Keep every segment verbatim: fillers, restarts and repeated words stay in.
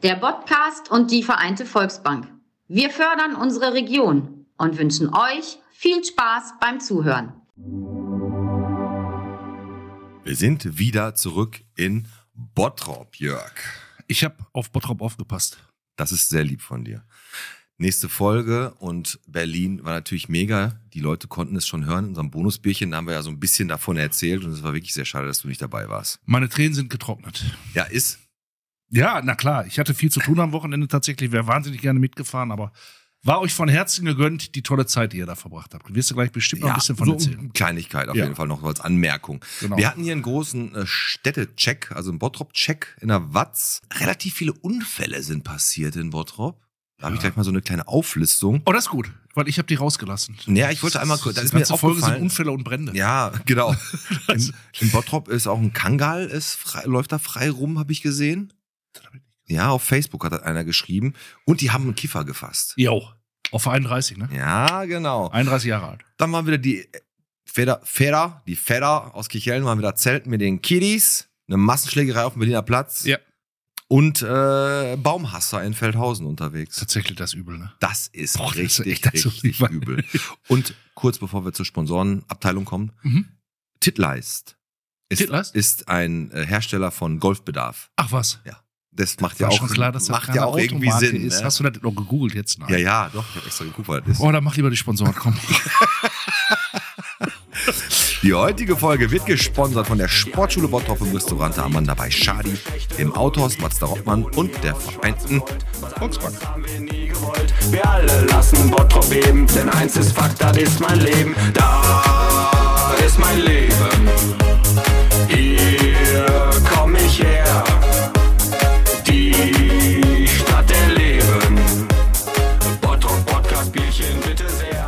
der Podcast und die Vereinte Volksbank. Wir fördern unsere Region und wünschen euch viel Spaß beim Zuhören. Wir sind wieder zurück in Bottrop, Jörg. Ich habe auf Bottrop aufgepasst. Das ist sehr lieb von dir. Nächste Folge und Berlin war natürlich mega. Die Leute konnten es schon hören. In unserem Bonusbierchen da haben wir ja so ein bisschen davon erzählt und es war wirklich sehr schade, dass du nicht dabei warst. Meine Tränen sind getrocknet. Ja, ist? Ja, na klar. Ich hatte viel zu tun am Wochenende tatsächlich. Wäre wahnsinnig gerne mitgefahren, aber war euch von Herzen gegönnt, die tolle Zeit, die ihr da verbracht habt. Wirst du gleich bestimmt noch Ja, ein bisschen von so erzählen. Kleinigkeit auf Ja. jeden Fall noch als Anmerkung. Genau. Wir hatten hier einen großen äh, Städtecheck, also einen Bottrop-Check in der Watz. Relativ viele Unfälle sind passiert in Bottrop. Da habe ich gleich mal so eine kleine Auflistung. Oh, das ist gut, weil ich habe die rausgelassen. Ja, ich wollte einmal kurz, da Die ist mir ganze Folge sind aufgefallen. Unfälle und Brände. Ja, genau. In, in Bottrop ist auch ein Kangal, ist frei, läuft da frei rum, habe ich gesehen. Ja, auf Facebook hat das einer geschrieben. Und die haben einen Kiffer gefasst. Jo, auf einunddreißig, ne? Ja, genau. einunddreißig Jahre alt. Dann waren wieder die Feder, Feder, die Feder aus Kirchhellen, waren wieder zelten mit den Kiddies. Eine Massenschlägerei auf dem Berliner Platz. Ja. Und äh, Baumhasser in Feldhausen unterwegs. Tatsächlich das Übel, ne? Das ist Boah, das ist richtig, echt das richtig Übel. übel. Und kurz bevor wir zur Sponsorenabteilung kommen, Mhm. Titleist ist, Titleist? ist ein äh, Hersteller von Golfbedarf. Ach was. Ja. Das macht ja War auch, schon klar, dass das macht keine ja auch irgendwie Automarke Sinn. ist. Ne? Hast du das noch gegoogelt jetzt? Nein. Ja, ja, doch. Ich habe extra geguckt, was das ist. Oh, dann mach lieber die Sponsoren, komm. Die heutige Folge wird gesponsert von der Sportschule Bottrop im Restaurant Amanda bei Schadi, dem Autohaus Mazda Rottmann und der Vereinten Volksbank. Wir alle lassen Bottrop beben, denn eins ist Fakt, das ist mein Leben. Da ist mein Leben. Hier komm ich her. Die Stadt der Leben. Bottrop Podcast Bierchen bitte sehr.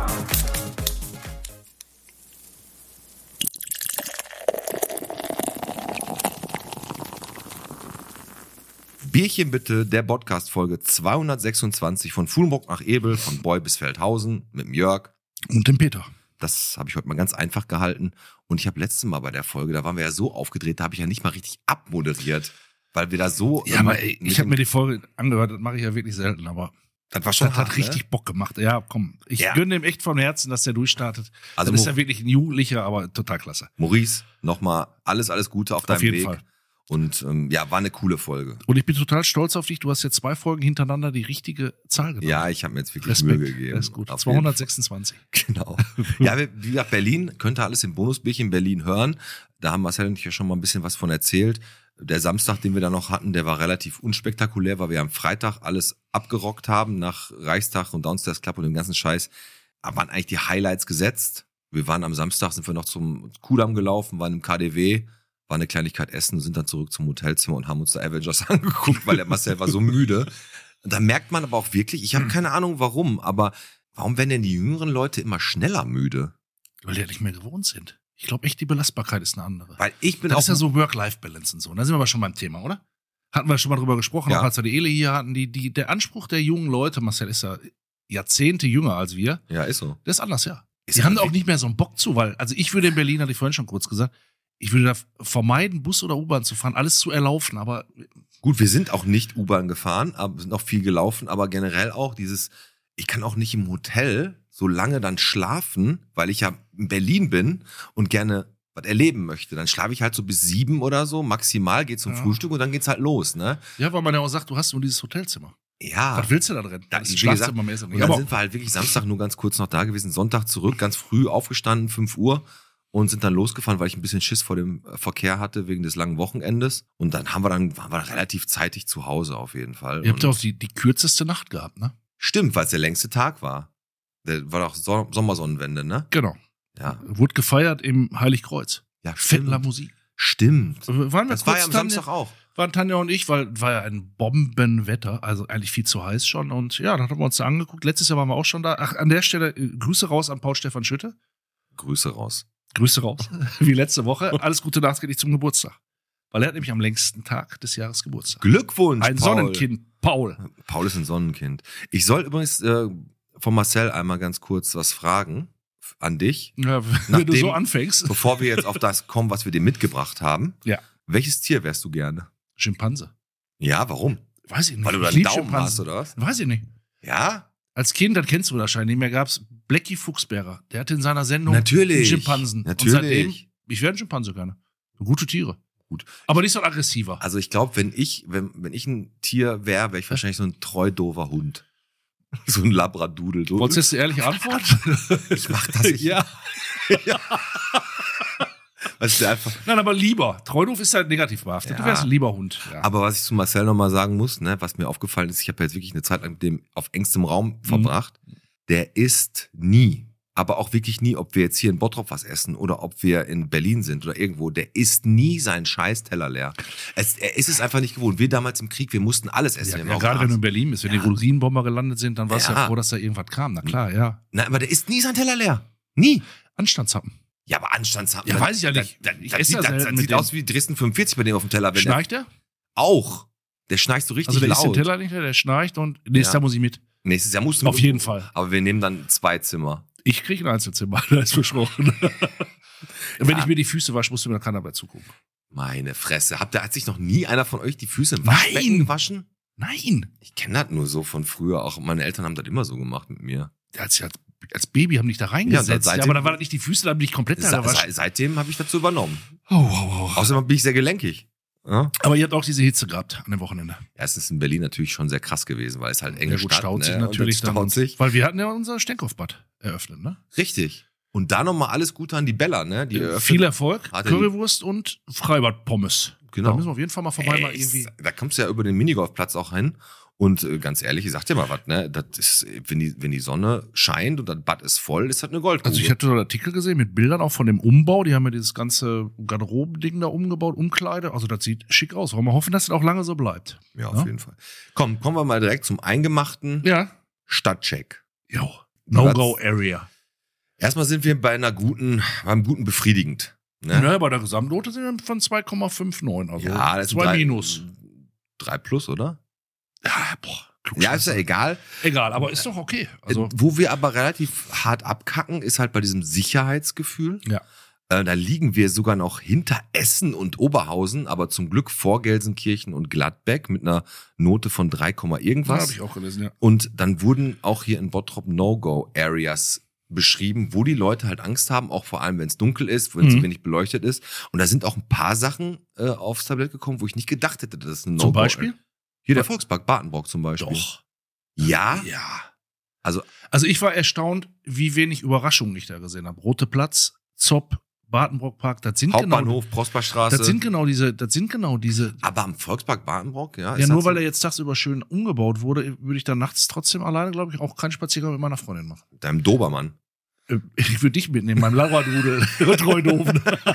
Bierchen bitte, der Podcast-Folge zweihundertsechsundzwanzig von Fuhlenburg nach Ebel, von Boy bis Feldhausen mit dem Jörg. Und dem Peter. Das habe ich heute mal ganz einfach gehalten. Und ich habe letztes Mal bei der Folge, da waren wir ja so aufgedreht, da habe ich ja nicht mal richtig abmoderiert, weil wir da so... Ja, aber ey, ich habe mir die Folge angehört, das mache ich ja wirklich selten, aber das war schon das hart, hat richtig ne? Bock gemacht. Ja, komm, ich Ja. gönne dem echt von Herzen, dass der durchstartet. Also Also das ist Mo- ja wirklich ein Jugendlicher, aber total klasse. Maurice, nochmal alles, alles Gute auf deinem Auf jeden Weg. Fall. Und ähm, ja, war eine coole Folge. Und ich bin total stolz auf dich. Du hast jetzt zwei Folgen hintereinander die richtige Zahl genommen. Ja, ich habe mir jetzt wirklich Respekt, Mühe gegeben. das ist gut. Auf jeden zweihundertsechsundzwanzig. Genau. Ja, wie wie gesagt, Berlin, könnt ihr alles im Bonusbierchen Berlin hören. Da haben Marcel und ich ja schon mal ein bisschen was von erzählt. Der Samstag, den wir da noch hatten, der war relativ unspektakulär, weil wir am Freitag alles abgerockt haben nach Reichstag und Downstairs Club und dem ganzen Scheiß. Aber waren eigentlich die Highlights gesetzt. Wir waren am Samstag, sind wir noch zum Kudamm gelaufen, waren im K D W, waren eine Kleinigkeit essen und sind dann zurück zum Hotelzimmer und haben uns da Avengers angeguckt, weil der Marcel war so müde. Und da merkt man aber auch wirklich, ich habe keine Ahnung warum, aber warum werden denn die jüngeren Leute immer schneller müde? Weil die ja nicht mehr gewohnt sind. Ich glaube echt, die Belastbarkeit ist eine andere. Weil ich bin Das auch ist ja so Work-Life-Balance und so. Da sind wir aber schon beim Thema, oder? Hatten wir schon mal drüber gesprochen, Ja. auch als wir die Ele hier hatten. Die, die, der Anspruch der jungen Leute, Marcel ist ja Jahrzehnte jünger als wir, ja, ist so. der ist anders, ja. Ist Die haben aber da auch nicht mehr so einen Bock zu, weil, also ich würde in Berlin, hatte ich vorhin schon kurz gesagt, ich würde da vermeiden, Bus oder U-Bahn zu fahren, alles zu erlaufen, aber Gut, wir sind auch nicht U-Bahn gefahren, aber sind auch viel gelaufen, aber generell auch dieses, ich kann auch nicht im Hotel so lange dann schlafen, weil ich ja in Berlin bin und gerne was erleben möchte. Dann schlafe ich halt so bis sieben oder so, maximal, gehe zum Ja. Frühstück und dann geht's halt los, ne? ja, weil man ja auch sagt, du hast nur dieses Hotelzimmer. Ja. Was willst du da drin? Da, Das wie Schlafzimmer gesagt, mehr ist ja und nicht. dann Aber sind wir halt wirklich Samstag nur ganz kurz noch da gewesen, Sonntag zurück, ganz früh aufgestanden, fünf Uhr und sind dann losgefahren, weil ich ein bisschen Schiss vor dem Verkehr hatte wegen des langen Wochenendes. Und dann haben wir dann, waren wir relativ zeitig zu Hause auf jeden Fall. ihr habt ja Und auch die, die kürzeste Nacht gehabt, ne? stimmt, weil es der längste Tag war. Der war doch so Sommersonnenwende, ne? Genau. Ja. Wurde gefeiert im Heiligkreuz. Ja, Fettler stimmt. Musik. Stimmt. Waren wir Das war kurz ja am Tanja- Samstag auch. waren Tanja und ich, weil war ja ein Bombenwetter, also eigentlich viel zu heiß schon. Und ja, dann haben wir uns da angeguckt. Letztes Jahr waren wir auch schon da. Ach, an der Stelle äh, Grüße raus an Paul Stefan Schütte. Grüße raus. Grüße raus. Wie letzte Woche. Alles Gute nachträglich zum Geburtstag. Weil er hat nämlich am längsten Tag des Jahres Geburtstag. Glückwunsch, Ein Paul. Sonnenkind, Paul. Paul ist ein Sonnenkind. Ich soll übrigens äh, von Marcel einmal ganz kurz was fragen an dich, Ja, wenn Nachdem- du so anfängst. bevor wir jetzt auf das kommen, was wir dir mitgebracht haben. Ja. Welches Tier wärst du gerne? Schimpanse. Ja, warum? Weiß ich nicht. Weil du da Ich einen lieb Daumen Schimpansen. hast, oder was? Weiß ich nicht. Ja? Als Kind, das kennst du wahrscheinlich nicht mehr, gab's Blackie Fuchsberger. Der hatte in seiner Sendung Natürlich. einen Schimpansen. Natürlich. Und seitdem, ich wäre ein Schimpanse gerne. Gute Tiere. Gut. Aber nicht so aggressiver. Also ich glaube, wenn ich, wenn, wenn ich ein Tier wäre, wäre ich wahrscheinlich so ein treu doofer Hund. So ein Labradoodle. So. Wolltest du jetzt eine ehrliche Antwort? Ich mach das nicht. Ja. ja. Weißt du, einfach, Nein, aber lieber. Treudoof ist ja negativ behaftet. Ja. Du wärst ein lieber Hund. Ja. aber was ich zu Marcel nochmal sagen muss, ne, was mir aufgefallen ist, ich habe jetzt wirklich eine Zeit lang mit dem auf engstem Raum verbracht, Mhm. der isst nie, aber auch wirklich nie, ob wir jetzt hier in Bottrop was essen oder ob wir in Berlin sind oder irgendwo, der isst nie seinen Scheißteller leer. Es, er ist es einfach nicht gewohnt. Wir damals im Krieg, wir mussten alles essen. Ja, Wir haben ja, auch gerade wenn du in Arzt- Berlin bist, wenn Ja. die Rosinenbomber gelandet sind, dann warst du ja. Ja. froh, dass da irgendwas kam. Na klar, ja. Nein, aber der isst nie seinen Teller leer. Nie. Anstandshappen. Ja, aber Anstandshaben. Ja, weiß ich ja nicht. Das, Ich das, esse sieht, ja das, selten das mit sieht dem. aus wie Dresden fünfundvierzig bei dem auf dem Teller. Wenn Schnarcht er? der auch. Der schnarcht so richtig Also der isst den laut. Teller nicht, der schnarcht und nächstes Ja. Jahr muss ich mit. Nächstes Jahr musst du Auf jeden Fall. Aber wir nehmen dann zwei Zimmer. Ich kriege ein Einzelzimmer, das ist versprochen. Wenn Ja. ich mir die Füße wasche, musst du mir keiner dabei zugucken. Meine Fresse. Habt ihr, hat sich noch nie einer von euch die Füße im Waschbecken Nein. gewaschen? Nein. Ich kenne das nur so von früher. Auch meine Eltern haben das immer so gemacht mit mir. Als, als, als Baby haben dich da reingesetzt. Ja, Ja, seitdem- aber da waren das nicht die Füße, da haben die dich komplett da Se, gewaschen. se, seitdem habe ich das so übernommen. Oh, oh, oh. Außerdem bin ich sehr gelenkig. Ja? Aber ihr habt auch diese Hitze gehabt an dem Wochenende. Erstens in Berlin natürlich schon sehr krass gewesen, weil es halt enge Ja, gut, Stadt, staut sich ne? natürlich Und das dann. staut sich. Weil wir hatten ja unser Stenkopfbad eröffnet, ne? Richtig. Und da nochmal alles Gute an die Bella, ne? Die eröffnet- Viel Erfolg, Hat er die- Currywurst und Freibad-Pommes. Genau. Da müssen wir auf jeden Fall mal vorbei, mal Ey, irgendwie. Da kommst du ja über den Minigolfplatz auch hin. Und äh, ganz ehrlich, ich sag dir mal was, ne? Das ist, wenn die, wenn die Sonne scheint und das Bad ist voll, ist das eine Goldgrube. Also ich hatte so einen Artikel gesehen mit Bildern auch von dem Umbau. Die haben ja dieses ganze Garderobending da umgebaut, Umkleide. Also das sieht schick aus. Wollen wir hoffen, dass das auch lange so bleibt. ja, auf Ja? jeden Fall. Komm, kommen wir mal direkt zum eingemachten Ja. Stadtcheck. Jo. No-Go-Area. Erstmal sind wir bei einer guten, beim guten befriedigend. Ne? Ja, bei der Gesamtnote sind wir von zwei Komma fünfundneunzig. Also Ja, das sind zwei drei, Minus. Drei plus, oder? Ja, boah. Ja, ist ja egal. Egal, aber ist doch okay. Also, Äh, Wo wir aber relativ hart abkacken, ist halt bei diesem Sicherheitsgefühl. ja. Äh, da liegen wir sogar noch hinter Essen und Oberhausen, aber zum Glück vor Gelsenkirchen und Gladbeck mit einer Note von drei, Das irgendwas. habe ich auch gelesen, ja. Und dann wurden auch hier in Bottrop No-Go-Areas beschrieben, wo die Leute halt Angst haben, auch vor allem, wenn es dunkel ist, wenn es Mhm. zu wenig beleuchtet ist. Und da sind auch ein paar Sachen äh, aufs Tablett gekommen, wo ich nicht gedacht hätte, dass es ein Zum No-Go Beispiel? Hier der Volkspark Badenbrock zum Beispiel. Doch. Ja? Ja. Also, Also ich war erstaunt, wie wenig Überraschungen ich da gesehen habe. Rote Platz, Zopp, Badenbrockpark, das sind Hauptbahnhof, genau, Prosperstraße. das sind genau diese, das sind genau diese. aber am Volkspark Badenbrock, ja. Ja, ist nur das weil so? er jetzt tagsüber schön umgebaut wurde, würde ich dann nachts trotzdem alleine, glaube ich, auch keinen Spaziergang mit meiner Freundin machen. Deinem Dobermann. Äh, Ich würde dich mitnehmen, meinem Labradoodle, treu doof.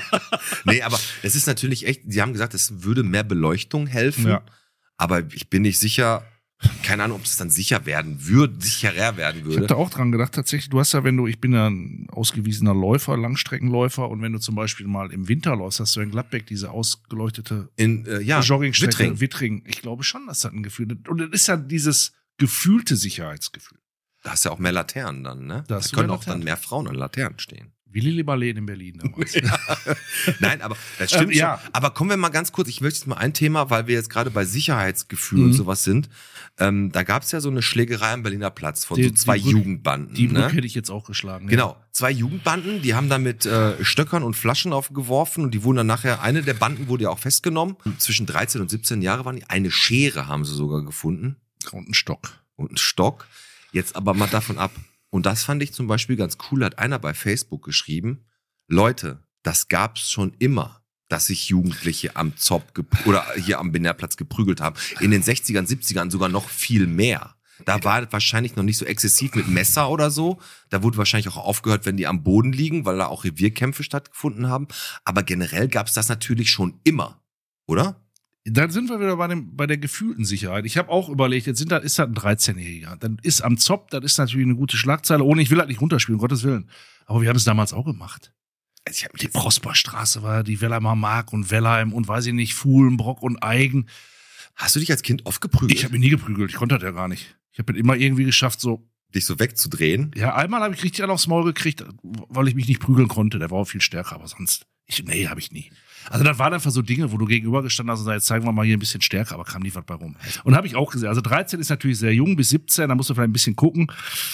Nee, aber es ist natürlich echt, sie haben gesagt, es würde mehr Beleuchtung helfen. Ja. Aber ich bin nicht sicher, keine Ahnung, ob es dann sicher werden würde, sicherer werden Ich würde. habe da auch dran gedacht, tatsächlich, du hast ja, wenn du, ich bin ja ein ausgewiesener Läufer, Langstreckenläufer, und wenn du zum Beispiel mal im Winter läufst, hast du in Gladbeck diese ausgeleuchtete In, äh, ja, Joggingstrecke, Wittring. Wittring. Ich glaube schon, dass das ein Gefühl ist. Und das ist ja dieses gefühlte Sicherheitsgefühl. Da hast du ja auch mehr Laternen dann, ne? Da Da hast du können mehr auch dann Laternen. mehr Frauen an Laternen stehen. Wie Lilly Barlet in Berlin damals. Nein, aber das stimmt Ähm, ja. schon. Aber kommen wir mal ganz kurz, ich möchte jetzt mal ein Thema, weil wir jetzt gerade bei Sicherheitsgefühl und Mhm. sowas sind. Ähm, da gab es ja so eine Schlägerei am Berliner Platz von Die- so die zwei Brücke- Jugendbanden. Die Brücke ne? hätte ich jetzt auch geschlagen. Genau, zwei Jugendbanden, die haben da mit äh, Stöckern und Flaschen aufgeworfen und die wurden dann nachher, eine der Banden wurde ja auch festgenommen. Zwischen dreizehn und siebzehn Jahre waren die. Eine Schere haben sie sogar gefunden Ja. Und ein Stock. und einen Stock. Jetzt aber mal davon ab. Und das fand ich zum Beispiel ganz cool, hat einer bei Facebook geschrieben, Leute, das gab's schon immer, dass sich Jugendliche am Zopp gep- oder hier am Bernerplatz geprügelt haben. In den sechzigern, siebzigern sogar noch viel mehr. Da war das wahrscheinlich noch nicht so exzessiv mit Messer oder so. Da wurde wahrscheinlich auch aufgehört, wenn die am Boden liegen, weil da auch Revierkämpfe stattgefunden haben. Aber generell gab's das natürlich schon immer, oder? Dann sind wir wieder bei, dem, bei der gefühlten Sicherheit. Ich habe auch überlegt, jetzt sind da, ist da ein dreizehnjähriger. Dann ist am Zopp, das ist natürlich eine gute Schlagzeile. Ohne, ich will halt nicht runterspielen, um Gottes Willen. Aber wir haben es damals auch gemacht. Also ich hab mich Die jetzt- Prosperstraße war die Wellheimer Mark und Wellheim und weiß ich nicht, Fuhlenbrock und Eigen. Hast du dich als Kind oft geprügelt? Ich habe mich nie geprügelt, ich konnte das ja gar nicht. Ich habe immer irgendwie geschafft, so, dich so wegzudrehen? ja, einmal habe ich richtig einen aufs Maul gekriegt, weil ich mich nicht prügeln konnte. Der war auch viel stärker, aber sonst, ich, nee, habe ich nie. Also das waren einfach so Dinge, wo du gegenübergestanden hast und sagst, jetzt zeigen wir mal hier ein bisschen stärker, aber kam nie was bei rum. Und habe ich auch gesehen. Also dreizehn ist natürlich sehr jung, bis siebzehn, da musst du vielleicht ein bisschen gucken.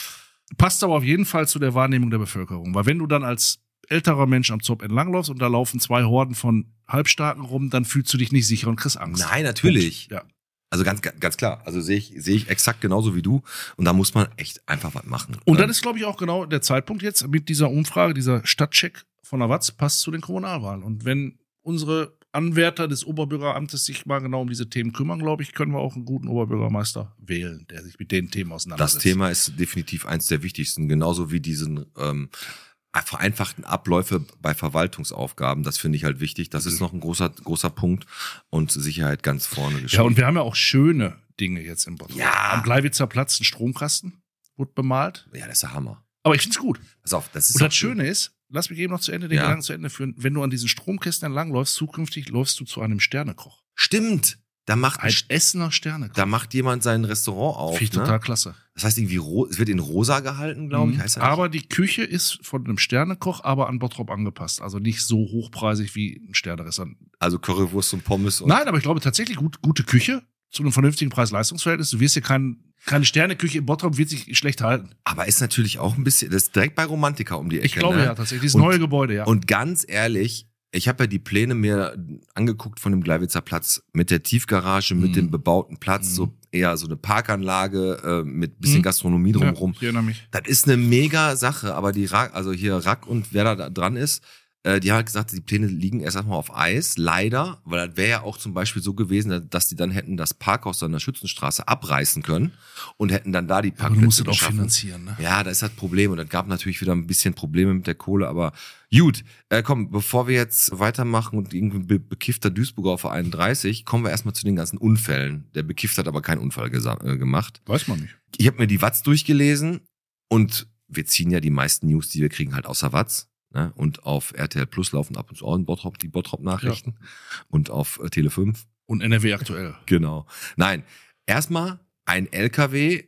Passt aber auf jeden Fall zu der Wahrnehmung der Bevölkerung. Weil wenn du dann als älterer Mensch am Zopf entlangläufst und da laufen zwei Horden von Halbstarken rum, dann fühlst du dich nicht sicher und kriegst Angst. Nein, natürlich. Punkt. Ja. Also ganz, ganz klar. Also sehe ich, sehe ich exakt genauso wie du. Und da muss man echt einfach was machen. Und ähm, dann ist, glaube ich, auch genau der Zeitpunkt jetzt mit dieser Umfrage, dieser Stadtcheck von der Watz, passt zu den Kommunalwahlen. Und wenn unsere Anwärter des Oberbürgeramtes sich mal genau um diese Themen kümmern, glaube ich, können wir auch einen guten Oberbürgermeister wählen, der sich mit den Themen auseinandersetzt. Das Thema ist definitiv eins der wichtigsten, genauso wie diesen ähm, vereinfachten Abläufe bei Verwaltungsaufgaben. Das finde ich halt wichtig. Das ist noch ein großer großer Punkt und Sicherheit ganz vorne geschrieben. Ja, und wir haben ja auch schöne Dinge jetzt im Bottrop. Ja. Am Gleiwitzer Platz ein Stromkasten, wurde bemalt. Ja, das ist der Hammer. Aber ich finde es gut. Pass auf, das ist Und auch das Schöne ist, lass mich eben noch zu Ende den Ja. Gedanken zu Ende führen, wenn du an diesen Stromkästen entlangläufst, zukünftig läufst du zu einem Sternekoch. Stimmt. Da macht, Ein ein, Essener Sternekoch. da macht jemand sein Restaurant auf. Finde ich Ne? total klasse. Das heißt irgendwie, ro- es wird in rosa gehalten, glaube ich. Mhm. Heißt das nicht? Aber die Küche ist von einem Sternekoch, aber an Bottrop angepasst. Also nicht so hochpreisig wie ein Sternerestaurant. Also Currywurst und Pommes. Und Nein, aber ich glaube tatsächlich gut, gute Küche zu einem vernünftigen Preis-Leistungs-Verhältnis. Du wirst hier kein, keine Sterneküche in Bottrop, wird sich schlecht halten. Aber ist natürlich auch ein bisschen, das ist direkt bei Romantika um die Ecke. Ich glaube ne? ja tatsächlich. Dieses Und- neue Gebäude, ja. Und ganz ehrlich, ich habe ja die Pläne mir angeguckt von dem Gleiwitzer Platz mit der Tiefgarage, mit Mhm. dem bebauten Platz, Mhm. so eher so eine Parkanlage äh, mit bisschen Mhm. Gastronomie drumherum. Ja, ich erinnere mich. Das ist eine mega Sache, aber die Rack, also hier Rack und wer da, da dran ist, äh, die haben halt gesagt, die Pläne liegen erst einmal auf Eis, leider, weil das wäre ja auch zum Beispiel so gewesen, dass die dann hätten das Parkhaus an der Schützenstraße abreißen können und hätten dann da die Aber du musst Parkplätze es auch geschaffen. finanzieren, ne? Ja, das ist das Problem und es gab natürlich wieder ein bisschen Probleme mit der Kohle, aber gut, äh, komm, bevor wir jetzt weitermachen und irgendwie be bekiffter Duisburger auf der einunddreißig, kommen wir erstmal zu den ganzen Unfällen. Der Bekifft hat aber keinen Unfall gesa- äh, gemacht. Weiß man nicht. Ich habe mir die Watz durchgelesen und wir ziehen ja die meisten News, die wir kriegen, halt aus der Watz. Ne? Und auf R T L Plus laufen ab und zu auch in Bottrop die Bottrop-Nachrichten und auf äh, Tele fünf. Und N R W aktuell. Genau. Nein, erstmal ein L K W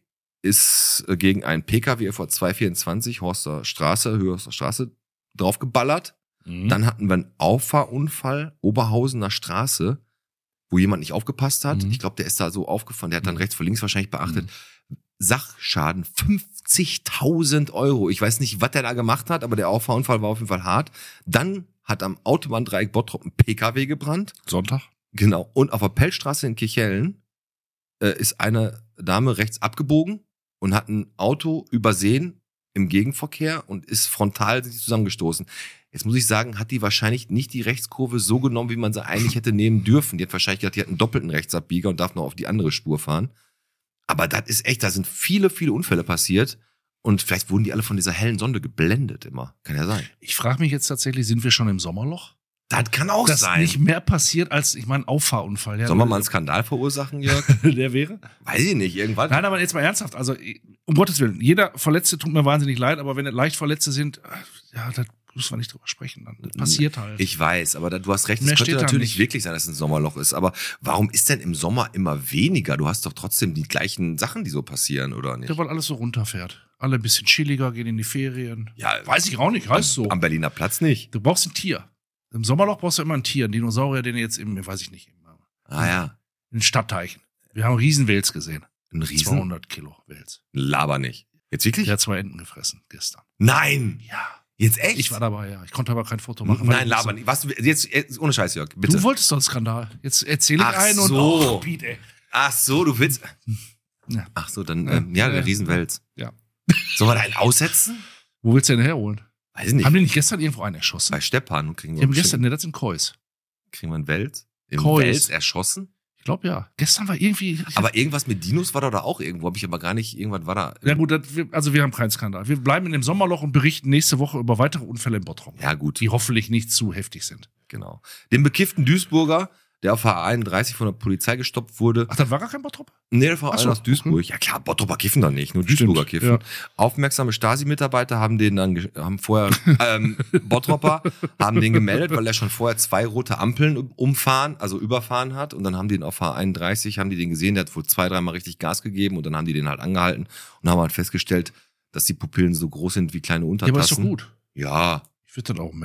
ist äh, gegen einen P K W vor zwei vierundzwanzig Horster Straße, Höchster Straße draufgeballert. Mhm. Dann hatten wir einen Auffahrunfall, Oberhausener Straße, wo jemand nicht aufgepasst hat. Mhm. Ich glaube, der ist da so aufgefahren, der hat dann rechts vor links wahrscheinlich beachtet. Mhm. Sachschaden fünfzigtausend Euro. Ich weiß nicht, was der da gemacht hat, aber der Auffahrunfall war auf jeden Fall hart. Dann hat am Autobahndreieck Bottrop ein P K W gebrannt. Sonntag? Genau. Und auf der Pellstraße in Kirchhellen äh, ist eine Dame rechts abgebogen und hat ein Auto übersehen im Gegenverkehr und ist frontal sich zusammengestoßen. Jetzt muss ich sagen, hat die wahrscheinlich nicht die Rechtskurve so genommen, wie man sie eigentlich hätte nehmen dürfen. Die hat wahrscheinlich gedacht, die hat einen doppelten Rechtsabbieger und darf noch auf die andere Spur fahren. Aber das ist echt, da sind viele, viele Unfälle passiert. Und vielleicht wurden die alle von dieser hellen Sonne geblendet immer. Kann ja sein. Ich frage mich jetzt tatsächlich, sind wir schon im Sommerloch? Das kann auch Dass sein. nicht mehr passiert als, ich meine, Auffahrunfall. Ja, Sollen wir mal einen Skandal verursachen, Jörg? der wäre? Weiß ich nicht, irgendwann. Nein, aber jetzt mal ernsthaft. Also, um Gottes Willen, jeder Verletzte tut mir wahnsinnig leid, aber wenn es leicht Verletzte sind, ja, da müssen wir nicht drüber sprechen. Dann das passiert halt. Ich weiß, aber da, du hast recht, es Mehr könnte steht da natürlich nicht. wirklich sein, dass es ein Sommerloch ist. Aber warum ist denn im Sommer immer weniger? Du hast doch trotzdem die gleichen Sachen, die so passieren, oder nicht? Ja, weil alles so runterfährt. Alle ein bisschen chilliger, gehen in die Ferien. Ja, Weiß ich auch nicht, heißt so. Am Berliner Platz nicht. Du brauchst ein Tier. Im Sommerloch brauchst du immer ein Tier, ein Dinosaurier, den du jetzt im, weiß ich nicht, im, Ah ja, in den Stadtteichen. Wir haben Riesenwels gesehen. ein Riesen. zweihundert Kilo Wels. Laber nicht. Jetzt wirklich? Der hat zwei Enten gefressen gestern. Nein! Ja. Jetzt echt? Ich war dabei, ja. Ich konnte aber kein Foto machen. weil Nein, ich laber wusste- nicht. Was, du- jetzt, jetzt, ohne Scheiß, Jörg, bitte. Du wolltest doch einen Skandal. Jetzt erzähle ich Ach einen und so. oh, Piet, ey. Ach so, du willst. Ja. Ach so, dann, ähm, ja, der Ja. Riesenwels. Ja. Sollen wir da einen aussetzen? Wo willst du denn herholen? Weiß ich nicht. Haben die nicht gestern irgendwo einen erschossen? Bei Stepan und kriegen Die wir, haben gestern, bestimmt- ne, das sind Kois. kriegen wir einen Wels? Im Kois. Wels erschossen? Ich glaube ja. Gestern war irgendwie. Aber irgendwas mit Dinos war da auch irgendwo, habe ich aber gar nicht, irgendwas war da. Ja gut, das, wir, also wir haben keinen Skandal. Wir bleiben in dem Sommerloch und berichten nächste Woche über weitere Unfälle im Bottrop. Ja, gut, Die hoffentlich nicht zu heftig sind. genau. Den bekifften Duisburger, der auf H einunddreißig von der Polizei gestoppt wurde. Ach, das war gar kein Bottrop? Nee, das war Ach so, einer aus Duisburg. Ja klar, Bottroper kiffen doch nicht, nur Stimmt, Duisburger kiffen. ja. Aufmerksame Stasi-Mitarbeiter haben den dann, ge- haben vorher, ähm, Bottropper, haben den gemeldet, weil er schon vorher zwei rote Ampeln umfahren, also überfahren hat. Und dann haben die den auf H einunddreißig, haben die den gesehen, der hat wohl zwei, dreimal richtig Gas gegeben und dann haben die den halt angehalten und haben halt festgestellt, dass die Pupillen so groß sind wie kleine Ja, Untertassen. aber ist doch gut. Ja, Ich würde das auch melden.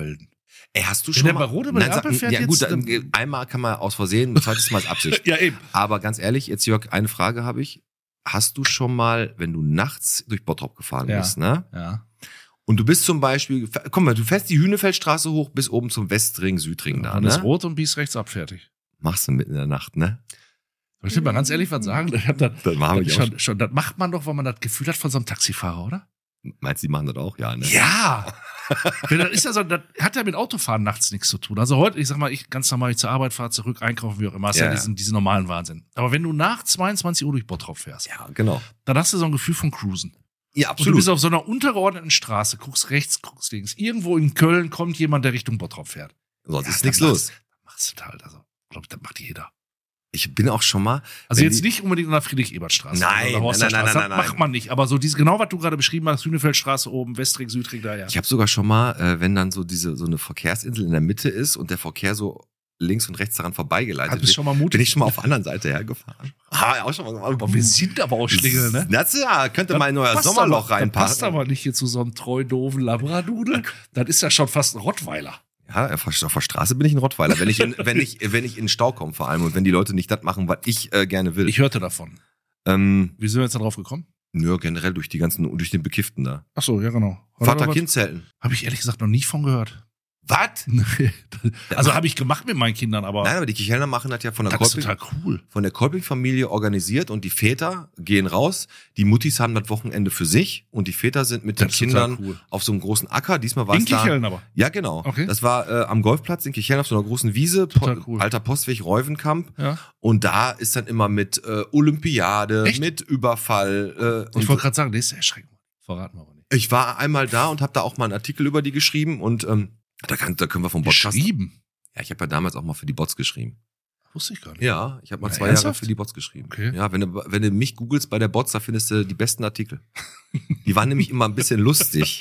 Ey, hast du Wenn schon der mal... bei Rot über die Nein, Ampel sag- fährt ja, jetzt, gut, dann- dann, einmal kann man aus Versehen, ein zweites Mal ist Absicht. Ja, eben. Aber ganz ehrlich, jetzt Jörg, eine Frage habe ich. Hast du schon mal, wenn du nachts durch Bottrop gefahren Ja. bist, ne? Ja. Und du bist zum Beispiel, komm mal, du fährst die Hühnefeldstraße hoch bis oben zum Westring, Südring da, Dann ne? ist rot und biegst rechts ab, fertig. Machst du mitten in der Nacht, ne? Soll ich dir mal ganz ehrlich was sagen? Das, das, Das machen wir das, ich auch schon, schon, das macht man doch, weil man das Gefühl hat von so einem Taxifahrer, oder? Meinst du, die machen das auch? Ja, ne? Ja. Weil das ist ja so, das hat ja mit Autofahren nachts nichts zu tun. Also heute, ich sag mal, ich ganz normal ich zur Arbeit fahre, zurück, einkaufen, wie auch immer. Ist ja, Ja, ja. diesen, diesen normalen Wahnsinn. Aber wenn du nach zweiundzwanzig Uhr durch Bottrop fährst, Ja, genau. dann hast du so ein Gefühl von Cruisen. Ja, Und du bist auf so einer untergeordneten Straße, guckst rechts, guckst links. Irgendwo in Köln kommt jemand, der Richtung Bottrop fährt. Sonst Ja, ist dann nichts machst- los. Machst du halt. Also, glaube ich, das macht jeder. Ich bin auch schon mal. Also wenn jetzt die- nicht unbedingt an der Friedrich-Ebert-Straße. Nein, oder Horster nein, nein, Straße. nein, nein, Das macht nein. man nicht. Aber so diese, genau was du gerade beschrieben hast, Hühnefeldstraße oben, Westring, Südring, da ja. Ich habe sogar schon mal, äh, wenn dann so diese so eine Verkehrsinsel in der Mitte ist und der Verkehr so links und rechts daran vorbeigeleitet Du bist wird, schon mal mutig. bin ich schon mal auf der anderen Seite hergefahren. Ah, auch schon mal gemacht. Aber wir sind aber auch Schlingel, ne? Das ja, könnte mal ein neuer Passt Sommerloch aber, das reinpassen. passt aber nicht hier zu so einem treu doofen Labradudel. Das ist ja schon fast ein Rottweiler. Ja, auf der auf der Straße bin ich ein Rottweiler, wenn ich in, wenn ich wenn ich in den Stau komme vor allem und wenn die Leute nicht das machen, was ich äh, gerne will. Ich hörte davon. ähm, Wie sind wir jetzt da drauf gekommen? nö, generell durch die ganzen durch den Bekifften da. Ach so, ja genau. Vater-Kind-Zelten. Habe ich ehrlich gesagt noch nie von gehört. Was? Nee. Also habe ich gemacht mit meinen Kindern, aber Nein, aber die Kichelner machen das ja von der das ist Kolping, total cool. von der Kolping-Familie organisiert und die Väter gehen raus. Die Muttis haben das Wochenende für sich und die Väter sind mit den Das ist total Kindern cool. auf so einem großen Acker. Diesmal war In es da. Kicheln aber. Ja, genau. Okay. Das war äh, am Golfplatz in Kicheln auf so einer großen Wiese, Total Po- cool. alter Postweg Reuvenkamp. Ja. Und da ist dann immer mit äh, Olympiade, Echt? mit Überfall. Äh, Ich und wollte gerade sagen, das ist erschreckend. Verraten wir aber nicht. ich war einmal da und habe da auch mal einen Artikel über die geschrieben und ähm, da, kann, da können wir vom Podcast. Geschrieben? Ja, ich habe ja damals auch mal für die Bots geschrieben. Wusste ich gar nicht. Ja, ich habe mal Na, zwei ernsthaft? Jahre für die Bots geschrieben. Okay. Ja, wenn du, wenn du mich googelst bei der Bots, da findest du die besten Artikel. Die waren nämlich immer ein bisschen lustig.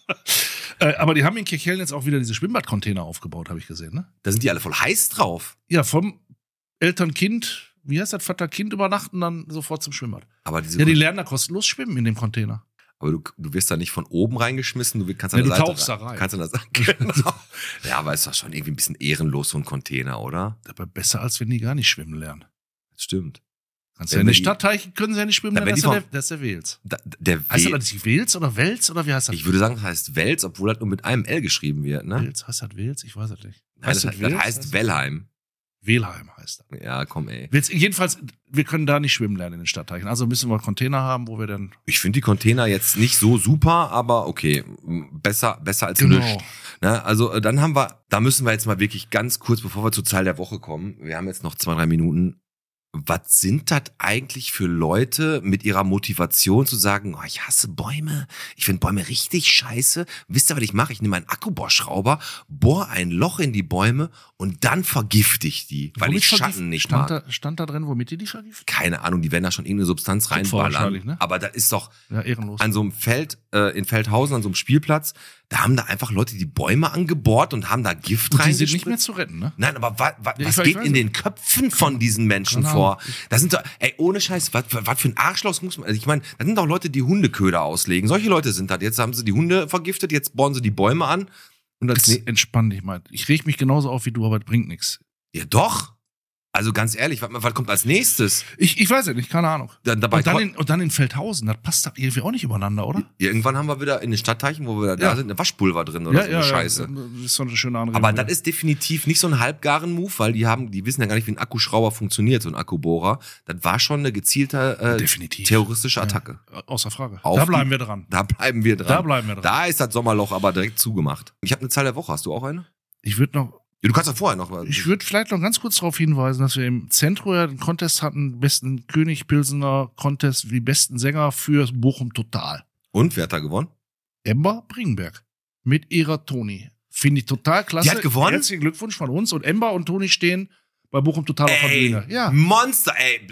Äh, aber die haben in Kirchhellen jetzt auch wieder diese Schwimmbadcontainer aufgebaut, habe ich gesehen, ne? Da sind die alle voll heiß drauf. Ja, vom Eltern-Kind, wie heißt das, Vater-Kind übernachten, dann sofort zum Schwimmbad. Aber diese Ja, die lernen da kostenlos schwimmen in dem Container. Aber du, du wirst da nicht von oben reingeschmissen, du kannst an Ja, der du Seite tauchst da rein. Kannst an der Seite, genau. Ja, aber ist doch schon irgendwie ein bisschen ehrenlos, so ein Container, oder? Aber besser, als wenn die gar nicht schwimmen lernen. Das stimmt. Kannst Wenn ja in wir der die- Stadtteichen können sie ja nicht schwimmen, Na, lernen. wenn Das, die ist ja vom- der, das ist der Wels. Da, der Heißt We- das nicht Wels oder Wels oder wie heißt das? Ich würde sagen, das heißt Wels, obwohl das nur mit einem L geschrieben wird, ne? Wels, heißt das Wels? Ich weiß es nicht. Nein, das, das Wels? heißt Wellheim. Welheim heißt das. Ja, komm, ey. Wels, jedenfalls, wir können da nicht schwimmen lernen in den Stadtteichen. Also müssen wir Container haben, wo wir dann. Ich finde die Container jetzt nicht so super, aber okay, m, besser, besser als Genau. nichts. Ne? Also äh, dann haben wir, da müssen wir jetzt mal wirklich ganz kurz, bevor wir zur Zahl der Woche kommen, wir haben jetzt noch zwei, drei Minuten. Was sind das eigentlich für Leute mit ihrer Motivation zu sagen, oh, ich hasse Bäume, ich finde Bäume richtig scheiße. Wisst ihr, was ich mache? Ich nehme einen Akkubohrschrauber, bohr ein Loch in die Bäume und dann vergifte ich die, weil Womit ich Schatten vergiften? nicht stand mag. Da, stand da drin, womit die die vergiften? Keine Ahnung, die werden da schon irgendeine Substanz Kupfer wahrscheinlich, reinballern. ne? Aber das ist doch Ja, ehrenlos. an so einem Feld, äh, in Feldhausen, an so einem Spielplatz, da haben da einfach Leute die Bäume angebohrt und haben da Gift Und die sind nicht reingespritzt. mehr zu retten, ne? Nein, aber wa, wa, Ja, ich was weiß- geht ich in weiß den Köpfen von diesen Menschen Keine vor? Ahnung. Das sind doch, ey, ohne Scheiß, was, was für ein Arschloch muss man, also ich meine, das sind doch Leute, die Hundeköder auslegen. Solche Leute sind das. Jetzt haben sie die Hunde vergiftet, jetzt bohren sie die Bäume an. Und das, Jetzt entspann dich mal. Ich reg mich genauso auf wie du, aber das bringt nichts. ja doch. Also ganz ehrlich, was, was kommt als nächstes? Ich, ich weiß ja nicht, keine Ahnung. Da, dabei Und dann, kommt- in, und dann in Feldhausen, das passt doch irgendwie auch nicht übereinander, oder? Irgendwann haben wir wieder in den Stadtteichen, wo wir da Ja. sind, eine Waschpulver drin oder so eine Scheiße. Das ist so eine schöne Anregung. Aber das ist definitiv nicht so ein halbgaren Move, weil die haben, die wissen ja gar nicht, wie ein Akkuschrauber funktioniert, so ein Akkubohrer. Das war schon eine gezielte äh, definitiv terroristische Attacke. Ja, außer Frage. Auf da die- bleiben wir dran. Da bleiben wir dran. Da bleiben wir dran. Da ist das Sommerloch aber direkt zugemacht. Ich habe eine Zahl der Woche. Hast du auch eine? Ich würde noch, Ja, du kannst ja vorher noch. ich würde vielleicht noch ganz kurz darauf hinweisen, dass wir im Zentrum ja den Contest hatten, besten König Pilsener Contest, wie besten Sänger für Bochum Total. Und wer hat da gewonnen? Ember Bringenberg mit ihrer Toni. Finde ich total klasse. Die hat gewonnen? Herzlichen Glückwunsch von uns. Und Ember und Toni stehen bei Bochum Total auf der Ey, Bühne. Ja. Monster, ey.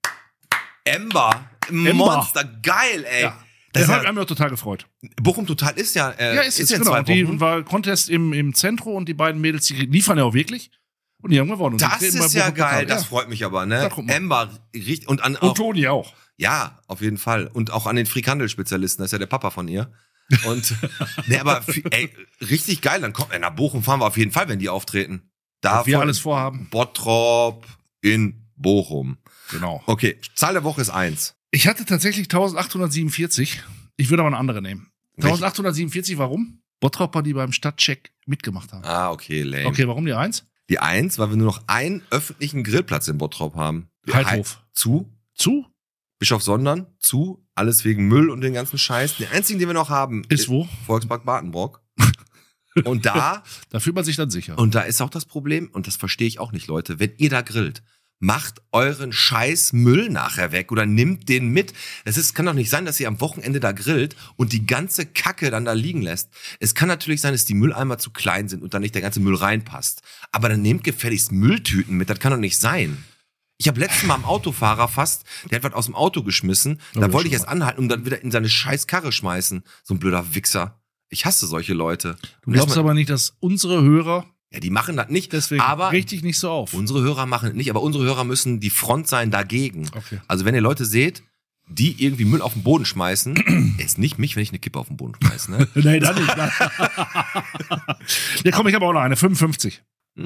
Ember. Monster, geil, ey. Ja. Das Das ist hat ja, mich auch total gefreut. Bochum Total ist ja, äh, Ja, ist, ist ja in genau. zwei Die Wochen. war Contest im, im Zentrum und die beiden Mädels, die liefern ja auch wirklich. Und die haben gewonnen. Und die Das treten bei ist ja Bochum geil, Total. das Ja. freut mich aber, ne? Ja, guck mal. Ember, richtig, und an Und auch, Toni auch. ja, auf jeden Fall. Und auch an den Frikandel-Spezialisten, das ist ja der Papa von ihr. Und, ne, aber, ey, richtig geil. Dann kommt, nach Bochum fahren wir auf jeden Fall, wenn die auftreten. Da wir alles vorhaben. Bottrop in Bochum. Genau. Okay, Zahl der Woche ist eins. Ich hatte tatsächlich eintausendachthundertsiebenundvierzig. Ich würde aber eine andere nehmen. eintausendachthundertsiebenundvierzig, warum? Bottropper, die beim Stadtcheck mitgemacht haben. Ah, okay, lame. Okay, warum die eins? Die eins, weil wir nur noch einen öffentlichen Grillplatz in Bottrop haben. Heidhof. Zu. Zu? Bischof Sondern. Zu. Alles wegen Müll und den ganzen Scheiß. Den einzigen, den wir noch haben, ist wo? Volkspark Bartenbrock. Und da. Da fühlt man sich dann sicher. Und da ist auch das Problem, und das verstehe ich auch nicht, Leute, wenn ihr da grillt, macht euren scheiß Müll nachher weg oder nimmt den mit. Es ist, kann doch nicht sein, dass ihr am Wochenende da grillt und die ganze Kacke dann da liegen lässt. Es kann natürlich sein, dass die Mülleimer zu klein sind und dann nicht der ganze Müll reinpasst. Aber dann nehmt gefälligst Mülltüten mit, das kann doch nicht sein. Ich habe letztes Mal am Autofahrer fast, der hat was aus dem Auto geschmissen, Oh, da wollte ich schon erst anhalten und dann wieder in seine scheiß Karre schmeißen. So ein blöder Wichser. Ich hasse solche Leute. Du glaubst aber nicht, dass unsere Hörer Ja, die machen das nicht. deswegen aber richtig nicht so auf. unsere Hörer machen es nicht, aber unsere Hörer müssen die Front sein dagegen. Okay. Also wenn ihr Leute seht, die irgendwie Müll auf den Boden schmeißen, ist nicht mich, wenn ich eine Kippe auf den Boden schmeiße. Ne? Nee, dann nicht. Ja, komm, ich habe auch noch eine. fünfundfünfzig.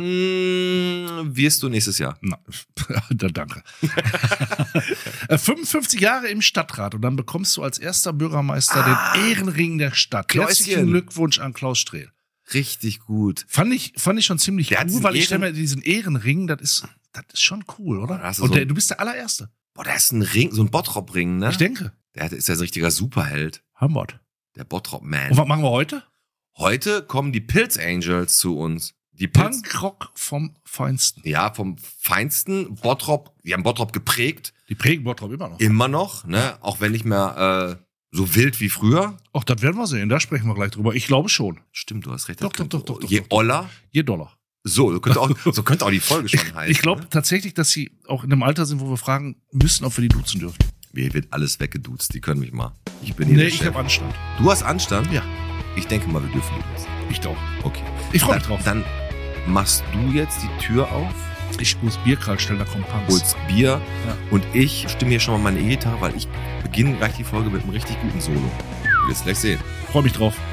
Mm, wirst du nächstes Jahr. Na, dann danke. Äh, fünfundfünfzig Jahre im Stadtrat und dann bekommst du als erster Bürgermeister Ah, den Ehrenring der Stadt. Klauschen. Herzlichen Glückwunsch an Klaus Strehl. Richtig gut. Fand ich, fand ich schon ziemlich Der hat cool, diesen weil ich Ehren- stelle mir diesen Ehrenring, das ist, das ist schon cool, oder? Da hast du Und so der, ein- du bist der allererste. Boah, da ist ein Ring, so ein Bottrop-Ring, ne? Ich denke. Der ist ja so ein richtiger Superheld. Hamburg. Der Und Bottrop-Man. was machen wir heute? Heute kommen die Pilz Angels zu uns. Die Pilz, Punkrock vom Feinsten. ja, vom feinsten Bottrop, die haben Bottrop geprägt. Die prägen Bottrop immer noch. Immer noch, ne? Auch wenn nicht mehr äh, so wild wie früher. Ach, das werden wir sehen. Da sprechen wir gleich drüber. Ich glaube schon. Stimmt, du hast recht. Doch, das doch, klingt- doch, doch, Je doch, doch. oller, Je Dollar. so, so könnte auch, so könnte auch die Folge schon heißen. Ich glaube ne? tatsächlich, dass sie auch in einem Alter sind, wo wir fragen müssen, ob wir die duzen dürfen. Mir wird alles weggeduzt, die können mich mal. Ich bin hier Nee, der ich Chef. habe Anstand. Du hast Anstand? Ja. Ich denke mal, wir dürfen die duzen. Ich doch. Okay. Ich freue mich Dann, drauf. dann machst du jetzt die Tür auf, Ich muss Bier kalt stellen, da kommt Punks. holst Bier Ja. und ich stimme hier schon mal meine E-Gitarre, weil ich beginne gleich die Folge mit einem richtig guten Solo. Du wirst gleich sehen. Freue mich drauf.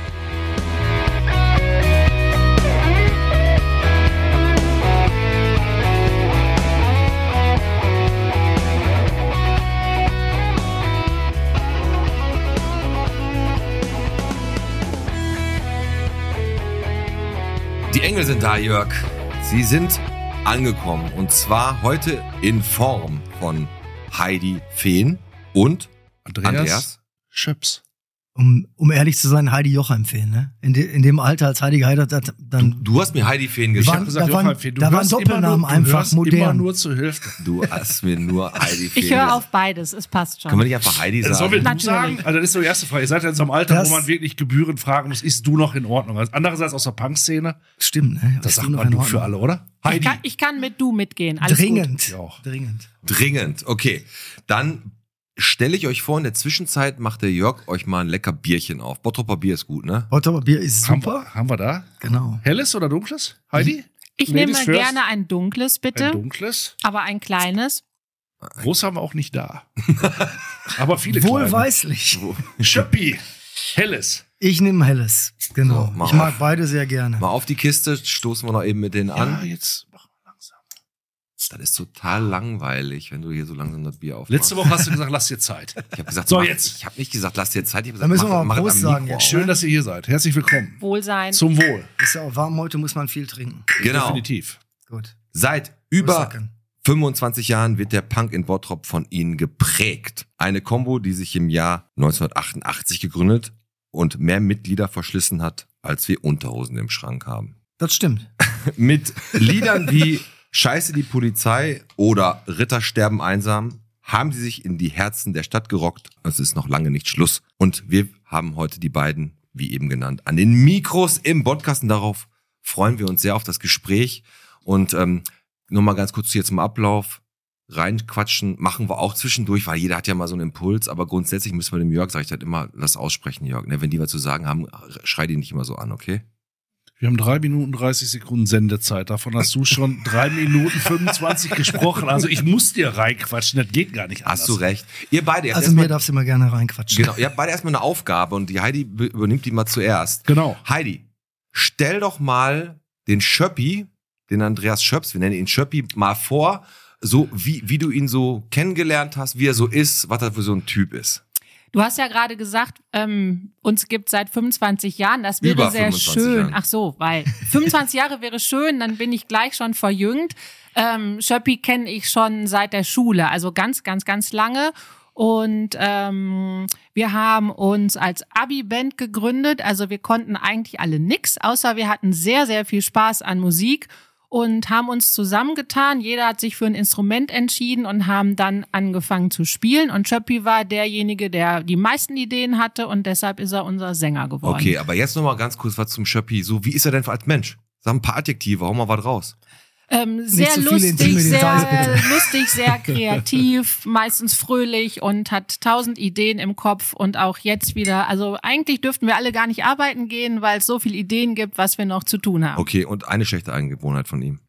Die Engel sind da, Jörg. Sie sind angekommen und zwar heute in Form von Heidi Fehn und Andreas, Andreas. Schöps. Um, um ehrlich zu sein, Heidi Joch empfehlen, ne? In, de, in dem Alter, als Heidi geheiratet hat, dann. Du hast mir Heidi Fehn Ich gesagt. habe gesagt, da waren- Joachim Fehn, du da waren hörst immer Doppelnamen nur, du einfach hörst immer modern. nur zur Hälfte. Du hast mir nur Heidi Fehn Ich höre gesagt. auf beides, es passt schon. Können wir nicht einfach Heidi sagen? Sollen wir du Natürlich. sagen? Also das ist so die erste Frage. Ihr seid ja in so einem Alter, Das- wo man wirklich gebührend fragen muss, ist du noch in Ordnung? Also andererseits aus der Punk-Szene, Stimmt, ne? das Ist sagt noch man in du Ordnung. für alle, oder? Ich Heidi. kann, ich kann mit du mitgehen. Alles Dringend. Ich auch. Dringend. Dringend. Okay. Dann stelle ich euch vor, in der Zwischenzeit macht der Jörg euch mal ein lecker Bierchen auf. Bottroper Bier ist gut, ne? Bottroper Bier ist Haben super. wir, haben wir da? Genau. Helles oder dunkles? Heidi? gut. Ich Ladies nehme first. gerne ein dunkles, bitte. Ein dunkles. aber ein kleines. Groß haben wir auch nicht da. Aber viele kleine. Wohlweislich. Schöppi. Helles. Ich nehme helles. Genau. So, mach ich mag auf. beide sehr gerne. Mal auf die Kiste, stoßen wir noch eben mit denen Ja, an. jetzt machen wir langsam. Das ist total langweilig, wenn du hier so langsam das Bier aufmachst. Letzte Woche hast du gesagt, lass dir Zeit. Ich habe gesagt, So, mach, jetzt. Ich habe nicht gesagt, lass dir Zeit. Ich habe Da gesagt, müssen wir mach, mal mach es Prost am sagen Mikro jetzt. auf. Schön, dass ihr hier seid. Herzlich willkommen. Wohlsein. Zum Wohl. Ist ja auch warm heute, muss man viel trinken. Genau. Definitiv. Gut. Seit über Sacken. fünfundzwanzig Jahren wird der Punk in Bottrop von ihnen geprägt. Eine Combo, die sich im Jahr neunzehnhundertachtundachtzig gegründet und mehr Mitglieder verschlissen hat, als wir Unterhosen im Schrank haben. Das stimmt. Mit Liedern wie Scheiße die Polizei oder Ritter sterben einsam haben sie sich in die Herzen der Stadt gerockt. Es ist noch lange nicht Schluss. Und wir haben heute die beiden, wie eben genannt, an den Mikros im Podcast. Und darauf freuen wir uns sehr auf das Gespräch. Und ähm, nur mal ganz kurz hier zum Ablauf. Reinquatschen machen wir auch zwischendurch, weil jeder hat ja mal so einen Impuls. Aber grundsätzlich müssen wir dem Jörg, sag ich halt immer, lass aussprechen, Jörg. Ne? Wenn die was zu sagen haben, schrei die nicht immer so an, okay? Wir haben drei Minuten dreißig Sekunden Sendezeit. Davon hast du schon drei Minuten fünfundzwanzig gesprochen. Also ich muss dir reinquatschen, das geht gar nicht anders. Hast du recht. Ihr beide, ihr habt Also mir erstmal- darfst du immer gerne reinquatschen. Genau, ihr habt beide erstmal eine Aufgabe und die Heidi be- übernimmt die mal zuerst. Genau. Heidi, stell doch mal den Schöppi, den Andreas Schöps, wir nennen ihn Schöppi, mal vor, so wie, wie du ihn so kennengelernt hast, wie er so ist, was er für so ein Typ ist. Du hast ja gerade gesagt, ähm, uns gibt seit fünfundzwanzig Jahren. Das wäre Über sehr fünfundzwanzig schön. Jahren. Ach so, weil fünfundzwanzig Jahre wäre schön, dann bin ich gleich schon verjüngt. Ähm, Schöppi kenne ich schon seit der Schule, also ganz, ganz, ganz lange. Und ähm, wir haben uns als Abi-Band gegründet. Also wir konnten eigentlich alle nix, außer wir hatten sehr, sehr viel Spaß an Musik. Und haben uns zusammengetan. Jeder hat sich für ein Instrument entschieden und haben dann angefangen zu spielen. Und Schöppi war derjenige, der die meisten Ideen hatte und deshalb ist er unser Sänger geworden. Okay, aber jetzt nochmal ganz kurz was zum Schöppi. So, wie ist er denn als Mensch? Sag ein paar Adjektive, hau mal was raus. Ähm, sehr zu viele lustig, intime Details, sehr bitte. lustig, sehr kreativ, meistens fröhlich und hat tausend Ideen im Kopf und auch jetzt wieder. Also eigentlich dürften wir alle gar nicht arbeiten gehen, weil es so viele Ideen gibt, was wir noch zu tun haben. Okay, und eine schlechte Angewohnheit von ihm.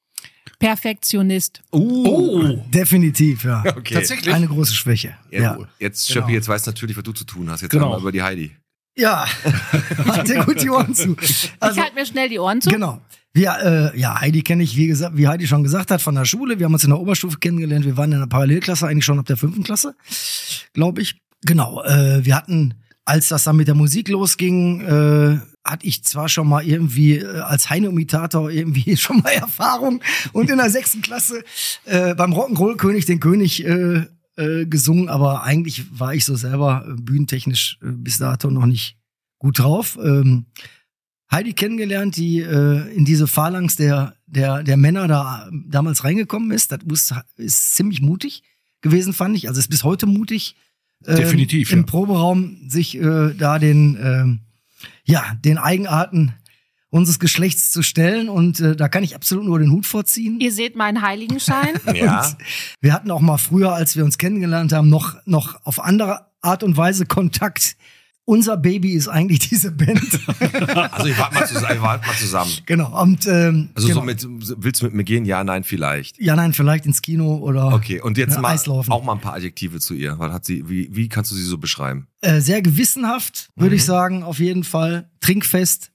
Perfektionist. Oh, Definitiv, ja. okay. Tatsächlich? Eine große Schwäche. Ja, Ja, Jetzt, Genau. Schöppi, jetzt weißt du natürlich, was du zu tun hast. Jetzt Genau. einmal über die Heidi. ja. Halt dir gut die Ohren zu. Also, ich halte mir schnell die Ohren zu. genau. Wir, äh, ja, Heidi kenne ich, wie gesagt, wie Heidi schon gesagt hat, von der Schule. Wir haben uns in der Oberstufe kennengelernt. Wir waren in der Parallelklasse, eigentlich schon ab der fünften Klasse, glaube ich. Genau. Äh, wir hatten, als das dann mit der Musik losging, äh, hatte ich zwar schon mal irgendwie äh, als Heine-Imitator irgendwie schon mal Erfahrung und in der sechsten Klasse äh, beim Rock'n'Roll-König den König äh, äh, gesungen, aber eigentlich war ich so selber äh, bühnentechnisch äh, bis dato noch nicht gut drauf. Ähm, Heidi kennengelernt, die äh, in diese Phalanx der, der, der Männer da damals reingekommen ist. Das muss, ist ziemlich mutig gewesen, fand ich. Also ist bis heute mutig. ähm, Definitiv, Im ja. Proberaum sich äh, da den, ähm, ja, den Eigenarten unseres Geschlechts zu stellen. Und äh, da kann ich absolut nur den Hut vorziehen. Ihr seht meinen Heiligenschein. Ja. Und wir hatten auch mal früher, als wir uns kennengelernt haben, noch, noch auf andere Art und Weise Kontakt. Unser Baby ist eigentlich diese Band. Also ich warte mal, zus- ich warte mal zusammen. Genau. Und, ähm, Also genau. so mit, willst du mit mir gehen? Ja, nein, vielleicht. Ja, nein, vielleicht ins Kino oder Okay, und jetzt Ja, mal Eislaufen. auch mal ein paar Adjektive zu ihr. Was hat sie, wie, wie kannst du sie so beschreiben? äh, sehr gewissenhaft, würde Mhm. ich sagen, auf jeden Fall. Trinkfest.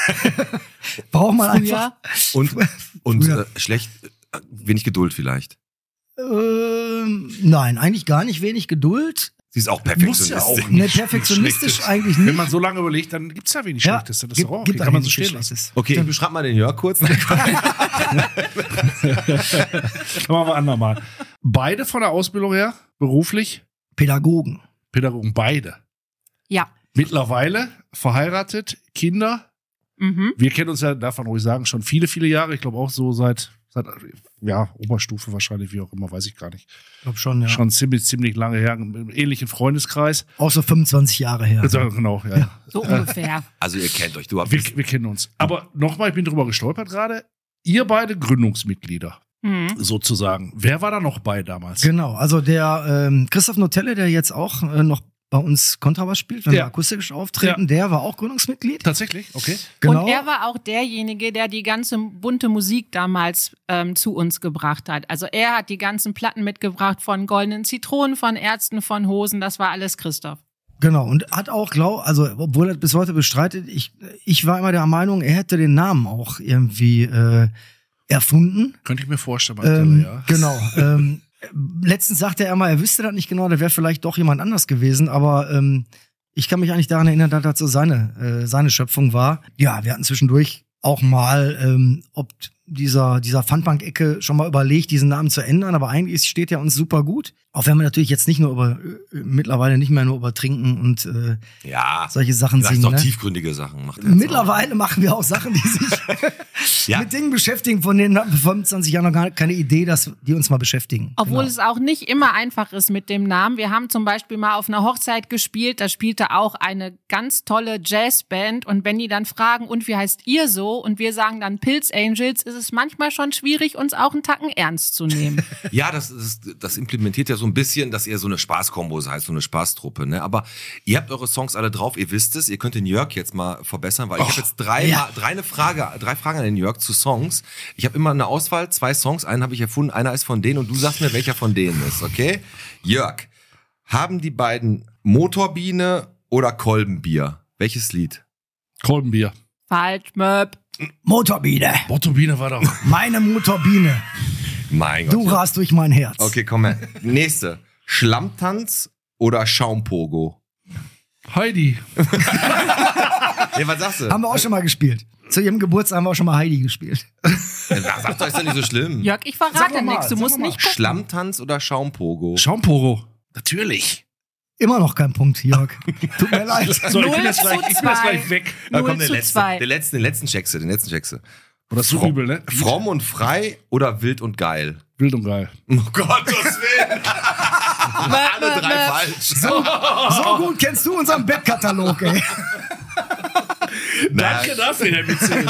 Braucht man einfach. Früher. Und, und Früher. äh, schlecht, äh, wenig Geduld vielleicht. Ähm, nein, eigentlich gar nicht wenig Geduld. Sie ist auch Muss perfektionistisch. ja auch Ne, nicht perfektionistisch Schlechtes. eigentlich nicht. Wenn man so lange überlegt, dann gibt's ja wenig Ja, Schlechtes. Das ist gibt- doch auch okay. gibt Kann man so eigentlich stehen nichts lassen. Schlechtes. Okay, beschreib mal den Jörg kurz. Machen wir andermal. Beide von der Ausbildung her, beruflich, Pädagogen. Pädagogen, beide. Ja. Mittlerweile verheiratet, Kinder. Mhm. Wir kennen uns ja, darf man ruhig sagen, schon viele, viele Jahre. Ich glaube auch so seit, seit, ja, Oberstufe wahrscheinlich, wie auch immer, weiß ich gar nicht. Ich glaube schon, ja. Schon ziemlich, ziemlich lange her, im ähnlichen Freundeskreis. Auch so fünfundzwanzig Jahre her. Also, genau, ja. ja. So ungefähr. Also ihr kennt euch, du habt Wir, wir kennen uns. Aber nochmal, ich bin drüber gestolpert gerade. Ihr beide Gründungsmitglieder, Mhm. sozusagen. Wer war da noch bei damals? Genau, also der ähm, Christoph Notelle, der jetzt auch äh, noch bei uns Kontrabass spielt, wenn Ja. wir akustisch auftreten, Ja. der war auch Gründungsmitglied. Tatsächlich? Okay. Genau. Und er war auch derjenige, der die ganze bunte Musik damals ähm, zu uns gebracht hat. Also er hat die ganzen Platten mitgebracht von Goldenen Zitronen, von Ärzten, von Hosen. Das war alles Christoph. Genau, und hat auch, glaub, also obwohl er bis heute bestreitet, ich, ich war immer der Meinung, er hätte den Namen auch irgendwie äh, erfunden. Könnte ich mir vorstellen, Ähm, ja. Genau. ähm, letztens sagte er mal, er wüsste das nicht genau, der wäre vielleicht doch jemand anders gewesen, aber ähm, ich kann mich eigentlich daran erinnern, dass das so seine, äh, seine Schöpfung war. Ja, wir hatten zwischendurch auch mal, ähm, ob dieser, dieser Pfandbank-Ecke schon mal überlegt, diesen Namen zu ändern, aber eigentlich steht er uns super gut. Auch wenn wir natürlich jetzt nicht nur über, äh, mittlerweile nicht mehr nur über Trinken und äh, ja, solche Sachen vielleicht singen. doch Ne? tiefgründige Sachen. Macht er jetzt Mittlerweile machen wir auch Sachen, die sich Ja. mit Dingen beschäftigen, von denen hatten wir vor fünfundzwanzig Jahren noch gar keine Idee, dass die uns mal beschäftigen. Obwohl Genau. es auch nicht immer einfach ist mit dem Namen. Wir haben zum Beispiel mal auf einer Hochzeit gespielt, da spielte auch eine ganz tolle Jazzband und wenn die dann fragen, und wie heißt ihr so? Und wir sagen dann Pilz Angels, ist ist es manchmal schon schwierig, uns auch einen Tacken ernst zu nehmen. Ja, das, das, das implementiert ja so ein bisschen, dass ihr so eine Spaßkombo seid, so eine Spaßtruppe. Ne? Aber ihr habt eure Songs alle drauf, ihr wisst es. Ihr könnt den Jörg jetzt mal verbessern, weil ich habe jetzt drei, ja. drei, eine Frage, drei Fragen an den Jörg zu Songs. Ich habe immer eine Auswahl, zwei Songs, einen habe ich erfunden, einer ist von denen und du sagst mir, welcher von denen ist, okay? Jörg, haben die beiden Motorbiene oder Kolbenbier? Welches Lied? Kolbenbier. Falsch, Möb. Motorbiene. Motorbiene war doch. Meine Motorbiene. Mein Gott. Du rast durch mein Herz. Okay, komm her. Nächste. Schlammtanz oder Schaumpogo? Heidi. Nee, was sagst du? Haben wir auch schon mal gespielt. Zu ihrem Geburtstag haben wir auch schon mal Heidi gespielt. Ja, sag doch, ist doch nicht so schlimm. Jörg, ich Sag verrate doch mal, nichts, du sag musst doch mal. nicht gucken. Schlammtanz oder Schaumpogo? Schaumporo. Natürlich. Immer noch kein Punkt, Jörg. Tut mir leid. So, ich bin jetzt Null gleich, zu ich bin jetzt zwei. gleich weg. Ah, null komm, den zu letzten, zwei. den letzten, den letzten checkst du, den letzten checkst du. Oder ist so Fromm- übel, ne? Fromm und frei oder wild und geil? Wild und geil. Oh Gottes Willen. Alle drei falsch. So gut kennst du unseren Bettkatalog, ey. Danke dafür, Herr Mitzel.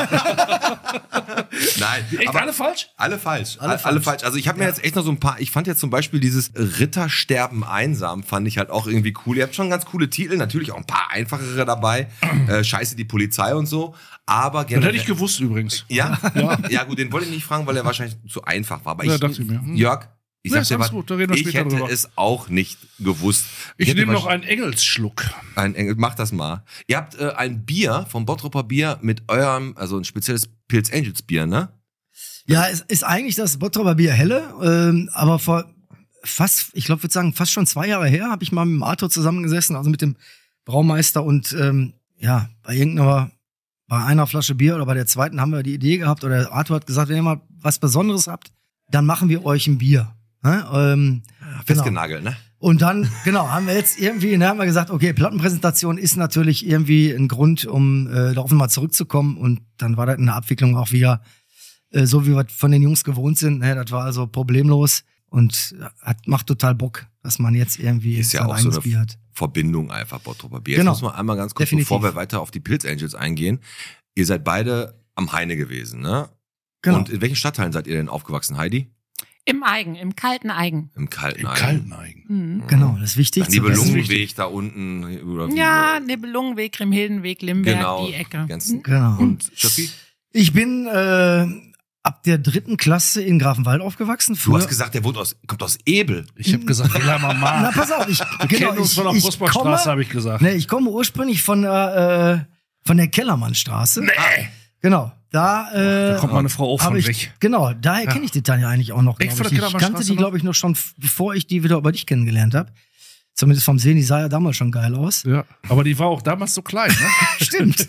Nein, Echt aber alle falsch? alle falsch. Alle, Alle alle falsch. falsch. Also ich habe mir jetzt echt noch so ein paar, ich fand jetzt zum Beispiel dieses Rittersterben einsam, fand ich halt auch irgendwie cool. Ihr habt schon ganz coole Titel, natürlich auch ein paar einfachere dabei. äh, Scheiße, die Polizei und so. Aber Das generell. hätte ich gewusst übrigens. Ja? ja? gut, den wollte ich nicht fragen, weil er wahrscheinlich zu einfach war. Aber Ja, ich, dachte ich mir. Hm. Jörg, ich Ja, sag ist dir alles was, gut, da reden wir ich später hätte drüber. es auch nicht gewusst. Ich hätte nehme noch wahrscheinlich- einen Engelsschluck. Ein Engel, mach das mal. Ihr habt äh, ein Bier vom Bottroper Bier mit eurem, also ein spezielles Pilz Angels Bier, ne? Ja, es ist eigentlich das Bottroper Bier Helle, ähm, aber vor fast, ich glaube, würde sagen, fast schon zwei Jahre her, habe ich mal mit dem Arthur zusammengesessen, also mit dem Braumeister und ähm, ja, bei irgendeiner, bei einer Flasche Bier oder bei der zweiten haben wir die Idee gehabt oder der Arthur hat gesagt, wenn ihr mal was Besonderes habt, dann machen wir euch ein Bier. Ne? Ähm, genau. Festgenagelt, ne? Und dann, genau, haben wir jetzt irgendwie, ne, haben wir gesagt, okay, Plattenpräsentation ist natürlich irgendwie ein Grund, um äh, darauf mal zurückzukommen. Und dann war das in der Abwicklung auch wieder äh, so, wie wir von den Jungs gewohnt sind. Ne, das war also problemlos und hat, macht total Bock, dass man jetzt irgendwie Ist ja sein auch so eigenes eine Bier hat. Verbindung einfach, Bottroper Bier. Genau. Jetzt muss man einmal ganz kurz, Definitiv. bevor wir weiter auf die Pilz Angels eingehen. Ihr seid beide am Heine gewesen, ne? Genau. Und in welchen Stadtteilen seid ihr denn aufgewachsen, Heidi? Im Eigen, im kalten Eigen. Im kalten Im Eigen. kalten Eigen. Mhm. Genau, das ist wichtig. An zu wissen. Nibelungenweg da unten. Oder wie? Ja, Nibelungenweg, Grimhildenweg, Limberg, Genau. die Ecke. Ganz, Genau. und Schöppi? Ich bin äh, ab der dritten Klasse in Grafenwald aufgewachsen. Du Früher- hast gesagt, der wohnt aus, kommt aus Ebel. Ich habe gesagt, Villa Na, Mama. pass auf, ich, Wir genau, kennen uns ich, von der ich Prosperstraße, komme- habe ich gesagt. Ne, ich komme ursprünglich von der, äh, von der Kellermannstraße. Nee. Genau. Da, äh, Da kommt meine Frau auch hab von ich, weg. Genau, daher kenne ich die Tanja eigentlich auch noch. Echt glaub von der ich. Ich kannte Kellermannstraße die, noch? glaube ich, noch schon, f- bevor ich die wieder über dich kennengelernt habe. Zumindest vom Sehen, die sah ja damals schon geil aus. Ja, aber die war auch damals so klein, ne? Stimmt.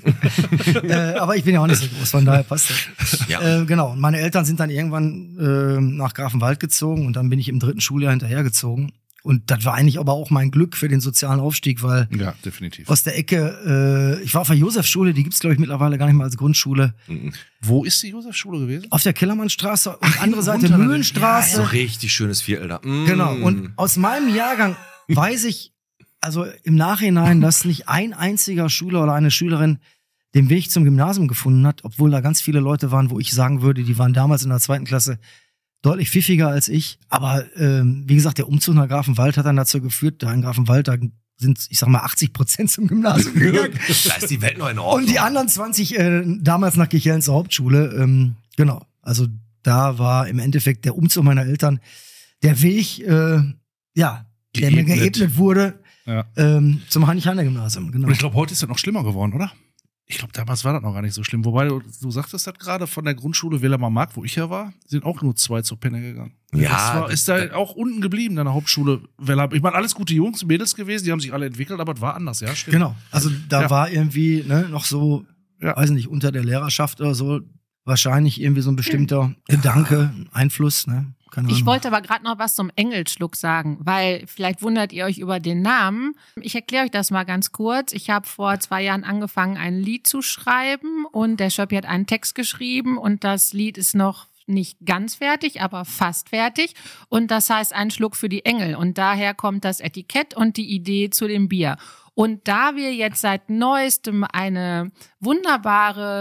äh, aber ich bin ja auch nicht so groß, von daher passt das. Ja. Äh, genau. Und meine Eltern sind dann irgendwann äh, nach Grafenwald gezogen und dann bin ich im dritten Schuljahr hinterhergezogen. Und das war eigentlich aber auch mein Glück für den sozialen Aufstieg, weil Ja, definitiv. aus der Ecke, äh, ich war auf der Josefschule, die gibt's glaube ich mittlerweile gar nicht mehr als Grundschule. Wo ist die Josefschule gewesen? Auf der Kellermannstraße und andere Seite runter da. Mühlenstraße. So richtig schönes Viertel da. Mm. Genau. Und aus meinem Jahrgang weiß ich, also im Nachhinein, dass nicht ein einziger Schüler oder eine Schülerin den Weg zum Gymnasium gefunden hat, obwohl da ganz viele Leute waren, wo ich sagen würde, die waren damals in der zweiten Klasse deutlich pfiffiger als ich. Aber ähm, wie gesagt, der Umzug nach Grafenwald hat dann dazu geführt, da in Grafenwald, da sind, ich sag mal, achtzig Prozent zum Gymnasium gegangen. Da ist die Welt noch in Ordnung. Und die anderen zwanzig äh, damals nach Kirchhellen zur Hauptschule. Ähm, genau. Also da war im Endeffekt der Umzug meiner Eltern der Weg, äh, ja, der mir Geebnet. geebnet wurde Ja. ähm, zum Heinrich-Heine-Gymnasium. Genau. Und ich glaube, heute ist das noch schlimmer geworden, oder? Ich glaube, damals war das noch gar nicht so schlimm. Wobei, du, du sagtest das gerade, von der Grundschule Wilhelmer Mark, wo ich ja war, sind auch nur zwei zur Penne gegangen. Ja, das war, das- ist da auch unten geblieben, an der Hauptschule. Wilhelm- Ich meine, alles gute Jungs, Mädels gewesen, die haben sich alle entwickelt, aber es war anders, ja, stimmt. Genau. Also da Ja. war irgendwie ne, noch so, Ja. weiß nicht, unter der Lehrerschaft oder so, wahrscheinlich irgendwie so ein bestimmter Gedanke, Einfluss. Ne? Keine Ich Ahnung. wollte aber gerade noch was zum Engelschluck sagen, weil vielleicht wundert ihr euch über den Namen. Ich erkläre euch das mal ganz kurz. Ich habe vor zwei Jahren angefangen, ein Lied zu schreiben und der Schöppi hat einen Text geschrieben und das Lied ist noch nicht ganz fertig, aber fast fertig. Und das heißt ein Schluck für die Engel. Und daher kommt das Etikett und die Idee zu dem Bier. Und da wir jetzt seit neuestem eine wunderbare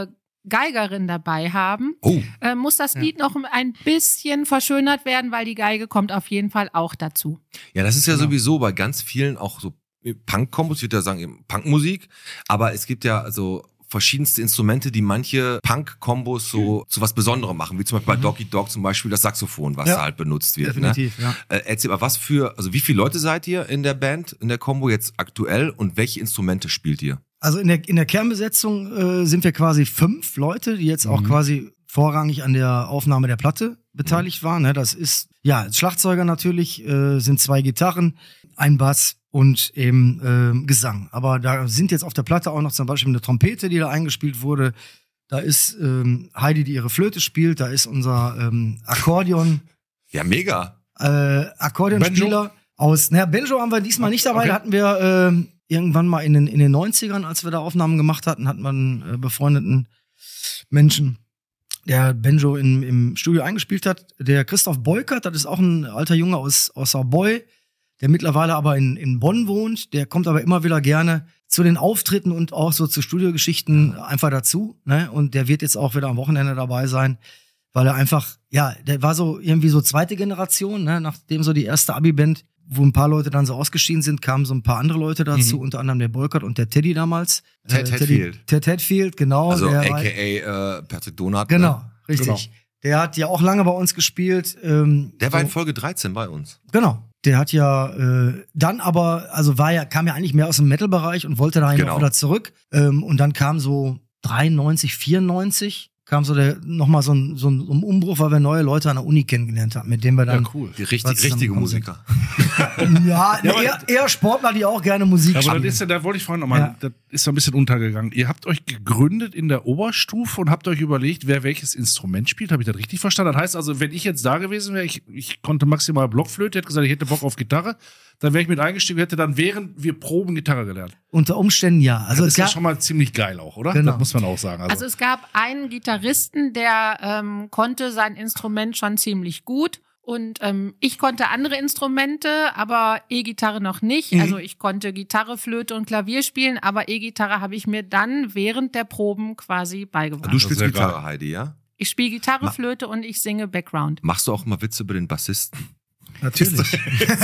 Geigerin dabei haben, Oh. äh, muss das Lied noch ein bisschen verschönert werden, weil die Geige kommt auf jeden Fall auch dazu. Ja, das ist ja Genau. sowieso bei ganz vielen auch so Punk-Kombos, ich würde ja sagen eben Punkmusik, aber es gibt ja also verschiedenste Instrumente, die manche Punk-Kombos so zu was Besonderem machen, wie zum Beispiel bei Doggy Dog zum Beispiel das Saxophon, was Ja, da halt benutzt wird. definitiv, ne? ja. Äh, erzähl mal, was für, also wie viele Leute seid ihr in der Band, in der Kombo jetzt aktuell und welche Instrumente spielt ihr? Also in der, in der Kernbesetzung äh, sind wir quasi fünf Leute, die jetzt auch Mhm. quasi vorrangig an der Aufnahme der Platte beteiligt waren. Ne? Das ist, ja, Schlagzeuger natürlich, äh, sind zwei Gitarren, ein Bass und eben ähm, Gesang. Aber da sind jetzt auf der Platte auch noch zum Beispiel eine Trompete, die da eingespielt wurde. Da ist ähm, Heidi, die ihre Flöte spielt. Da ist unser ähm, Akkordeon, Ja, mega. äh, Akkordeonspieler aus, naja, Benjo haben wir diesmal nicht dabei. Okay. Da hatten wir ähm, irgendwann mal in den, in den neunzigern, als wir da Aufnahmen gemacht hatten, hatten wir einen äh, befreundeten Menschen, der Benjo in, im Studio eingespielt hat. Der Christoph Beukert, das ist auch ein alter Junge aus, aus Sauboy, der mittlerweile aber in, in Bonn wohnt. Der kommt aber immer wieder gerne zu den Auftritten und auch so zu Studiogeschichten einfach dazu. Ne? Und der wird jetzt auch wieder am Wochenende dabei sein, weil er einfach, ja, der war so irgendwie so zweite Generation, ne? Nachdem so die erste Abi-Band, wo ein paar Leute dann so ausgeschieden sind, kamen so ein paar andere Leute dazu, Mhm. unter anderem der Beukert und der Teddy damals. Ted Teddy- Hatfield. Ted Hatfield, genau. Also der A war- K A äh, Patrick Donat. Genau, Ne? richtig. Genau. Der hat ja auch lange bei uns gespielt. Ähm, Der war so, in Folge dreizehn bei uns. Genau. Der hat ja äh, dann aber, also war ja, kam ja eigentlich mehr aus dem Metal-Bereich und wollte dahin Genau. auch wieder zurück. Ähm, und dann kam so dreiundneunzig, vierundneunzig kam so der nochmal so ein, so ein Umbruch, weil wir neue Leute an der Uni kennengelernt haben, mit denen wir Ja, dann. cool. Die richtig, Was zusammen richtige gekommen sind. Musiker. Ja, Ja, aber- eher, eher Sportler, die auch gerne Musik Aber spielen. das ist ja, da wollte ich vorhin nochmal, Ja. das ist so ein bisschen untergegangen. Ihr habt euch gegründet in der Oberstufe und habt euch überlegt, wer welches Instrument spielt. Habe ich das richtig verstanden? Das heißt also, wenn ich jetzt da gewesen wäre, ich, ich konnte maximal Blockflöte, hätte gesagt, ich hätte Bock auf Gitarre, dann wäre ich mit eingestiegen, hätte dann während wir proben Gitarre gelernt. Unter Umständen ja. Also Das es ist ja gab, schon mal ziemlich geil auch, oder? Genau. Das muss man auch sagen. Also, Also es gab einen Gitarristen, der ähm, konnte sein Instrument schon ziemlich gut. Und ähm, ich konnte andere Instrumente, aber E-Gitarre noch nicht. Mhm. Also ich konnte Gitarre, Flöte und Klavier spielen, aber E-Gitarre habe ich mir dann während der Proben quasi beigebracht. Du spielst sehr Gitarre, geil. Heidi, ja? Ich spiele Gitarre, Ma- Flöte und ich singe Background. Machst du auch mal Witze über den Bassisten? natürlich.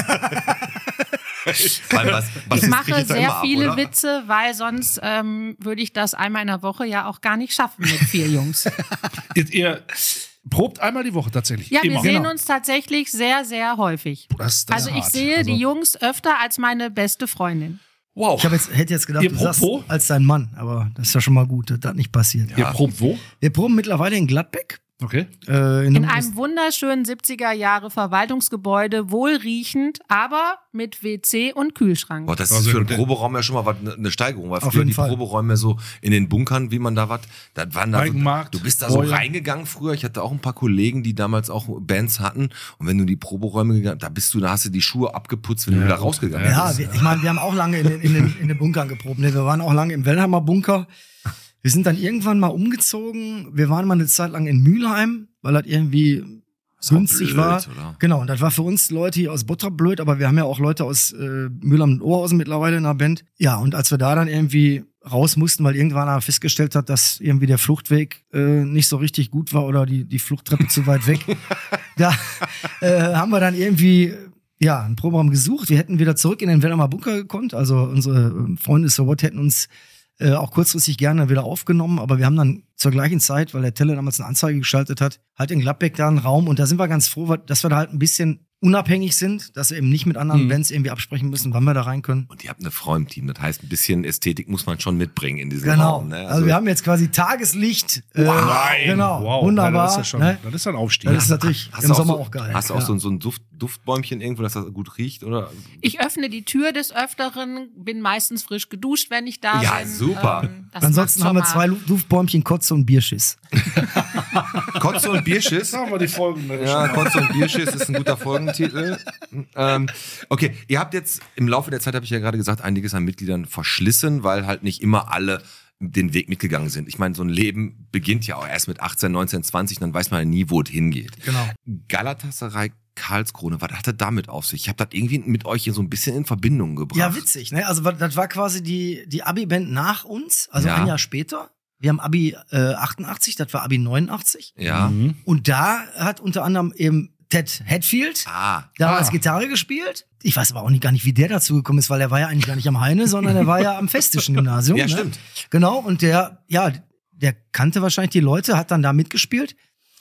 Weil was, Ich mache kriegt jetzt ja sehr immer ab, viele oder? Witze, weil sonst ähm, würde ich das einmal in der Woche ja auch gar nicht schaffen mit vier Jungs. ihr, ihr probt einmal die Woche tatsächlich. Ja, wir Immer. sehen Genau. uns tatsächlich sehr, sehr häufig. Das, das Also ist ich hart. sehe Also, die Jungs öfter als meine beste Freundin. Wow. Ich hab jetzt, hätte jetzt gedacht, Ihr du probt sagst wo? als dein Mann, aber das ist ja schon mal gut, dass das nicht passiert. Ihr probt wo? Wir proben mittlerweile in Gladbeck. Okay. Äh, In einem einem wunderschönen siebziger Jahre Verwaltungsgebäude, wohlriechend, aber mit W C und Kühlschrank. Boah, das Also, ist für einen der- Proberaum ja schon mal was, ne- eine Steigerung, weil Auf früher jeden die Fall. Proberäume so in den Bunkern, wie man da was, da waren da so, Eigenmarkt, du bist da so Boiler. reingegangen früher. Ich hatte auch ein paar Kollegen, die damals auch Bands hatten. Und wenn du in die Proberäume gegangen, da bist du, da hast du die Schuhe abgeputzt, wenn du Ja, wieder gut. rausgegangen Ja, Ja, bist. wir, ich meine, wir haben auch lange in den, in den, in den Bunkern geprobt. Ne? Wir waren auch lange im Wellheimer Bunker. Wir sind dann irgendwann mal umgezogen. Wir waren mal eine Zeit lang in Mülheim, weil das irgendwie Ist auch günstig blöd, war. oder? Genau, und das war für uns Leute hier aus Bottrop blöd, aber wir haben ja auch Leute aus äh, Mülheim und Oberhausen mittlerweile in der Band. Ja, und als wir da dann irgendwie raus mussten, weil irgendwann einer festgestellt hat, dass irgendwie der Fluchtweg äh, nicht so richtig gut war oder die, die Fluchttreppe zu weit weg, da äh, haben wir dann irgendwie ja, einen Proberaum gesucht. Wir hätten wieder zurück in den Wellheimer Bunker gekonnt. Also unsere äh, Freunde So What hätten uns äh, auch kurzfristig gerne wieder aufgenommen, aber wir haben dann zur gleichen Zeit, weil der Telle damals eine Anzeige geschaltet hat, halt in Gladbeck da einen Raum und da sind wir ganz froh, dass wir da halt ein bisschen unabhängig sind, dass wir eben nicht mit anderen Mhm. Bands irgendwie absprechen müssen, wann wir da rein können. Und ihr habt eine Frau im Team. Das heißt, ein bisschen Ästhetik muss man schon mitbringen in diesem Genau. Raum. Ne? Also, wir haben jetzt quasi Tageslicht. Äh, Nein. Genau. Wow. Wunderbar. Das ist, ja schon, ne? das ist ein Aufstieg. Das ist natürlich Hast im du auch Sommer so, auch geil. Hast du auch ja. so, so ein Duft, Duftbäumchen irgendwo, dass das gut riecht? Oder? Ich öffne die Tür des Öfteren, bin meistens frisch geduscht, wenn ich da Ja, bin. super. Ähm, das Ansonsten macht haben wir schon zwei mal- Lu- Duftbäumchen, Kotze und Bierschiss. Kotze und Bierschiss? Sagen wir die Folgen. Ja, Kotze und Bierschiss ist ein guter Folgentitel. Ähm, okay, ihr habt jetzt im Laufe der Zeit, habe ich ja gerade gesagt, einiges an Mitgliedern verschlissen, weil halt nicht immer alle den Weg mitgegangen sind. Ich meine, so ein Leben beginnt ja auch erst mit achtzehn, neunzehn, zwanzig, dann weiß man ja nie, wo es hingeht. Genau. Galatasaray Karlskrone, was hat das damit auf sich? Ich habe das irgendwie mit euch hier so ein bisschen in Verbindung gebracht. Ja, witzig, ne? Also wa- das war quasi die, die Abi-Band nach uns, also Ja. ein Jahr später. Wir haben Abi äh, achtundachtzig, das war Abi neunundachtzig. Ja. Mhm. Und da hat unter anderem eben Ted Hatfield Ah. damals Ah. Gitarre gespielt. Ich weiß aber auch nicht, gar nicht, wie der dazu gekommen ist, weil der war ja eigentlich gar nicht am Heine, sondern der war ja am Festischen Gymnasium. Ja, ne? stimmt. Genau, und der, ja, der kannte wahrscheinlich die Leute, hat dann da mitgespielt.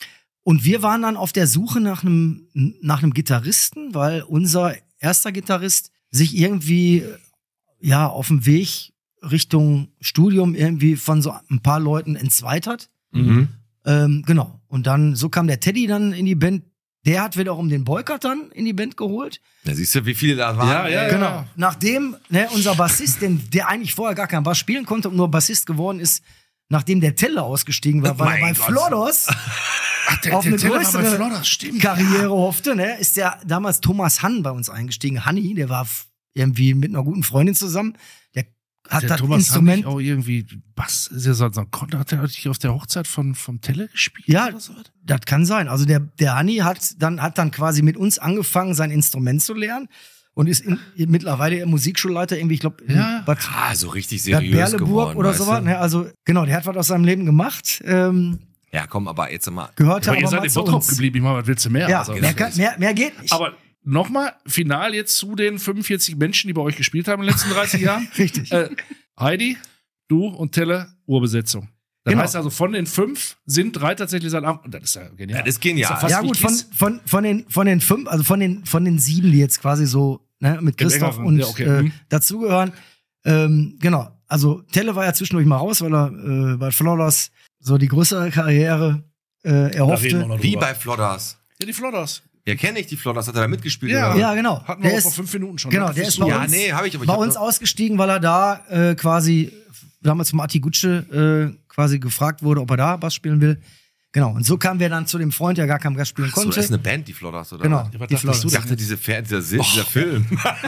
Und wir waren dann auf der Suche nach einem, nach einem Gitarristen, weil unser erster Gitarrist sich irgendwie, ja, auf dem Weg Richtung Studium irgendwie von so ein paar Leuten entzweit hat. Mhm. Ähm, genau. Und dann, so kam der Teddy dann in die Band. Der hat wiederum den Boykert dann in die Band geholt. Da siehst du, wie viele da waren. Ja, ja, ey. Genau. Nachdem ne, unser Bassist, den, der eigentlich vorher gar keinen Bass spielen konnte und nur Bassist geworden ist, nachdem der Teller ausgestiegen war, weil er bei Mein Gott. Floddos der, auf eine Teller war bei größere Flodder, stimmt. Karriere hoffte, ne, ist der damals Thomas Hann bei uns eingestiegen. Hanni, der war f- irgendwie mit einer guten Freundin zusammen. Der hat Der das Thomas Instrument. hat nicht auch irgendwie Bass, ist ja so, so, konnte- hat er nicht auf der Hochzeit von, vom Telle gespielt? Ja, oder so? das kann sein. Also der, der Hanni hat dann, hat dann quasi mit uns angefangen, sein Instrument zu lernen und ist in, mittlerweile der Musikschulleiter irgendwie, ich glaube, Ja. Bad, Ah, so richtig Bad seriös Berleburg geworden. oder weißt sowas. du? Ne? Also genau, der hat was aus seinem Leben gemacht. Ähm, Ja, komm, aber jetzt mal. gehörte Aber aber, ihr seid mal in zu Bottrop uns. geblieben, ich meine, was willst du mehr? Ja, Also, mehr, kann, mehr, mehr geht nicht. aber nochmal, final jetzt zu den fünfundvierzig Menschen, die bei euch gespielt haben in den letzten dreißig Jahren. Richtig. Äh, Heidi, du und Telle, Urbesetzung. Das Genau. heißt also, von den fünf sind drei tatsächlich seit Anfang. Das ist ja genial. Das ist genial. ja fast Ja wie gut, von, Kiss. von, von, den, von den fünf, also von den, von den sieben, die jetzt quasi so ne, mit Im Christoph engeren, und ja, okay. äh, Mhm. dazugehören. Ähm, genau, also Telle war ja zwischendurch mal raus, weil er äh, bei Flawless so die größere Karriere äh, Da reden wir erhoffte. noch Wie drüber. bei Flodders. Ja, die Flodders. Ja, kenne ich die Flodders. Hat er da mitgespielt? Ja. oder? Ja, genau. Hatten wir Der auch vor ist, fünf Minuten schon. genau, ne? der Fürs ist bei Logo. Ja, uns, nee, habe ich aber. Ich bei hab uns noch- ausgestiegen, weil er da äh, quasi damals vom Atti Gutsche äh, quasi gefragt wurde, ob er da Bass spielen will. Genau, und so kamen wir dann zu dem Freund, der gar kein Bass spielen Ach so, konnte. das ist eine Band, die Flodders, oder? Genau, Ja, was die dachtest Flawless. du Ich dachte, diese Fan, dieser, Sil- dieser Film.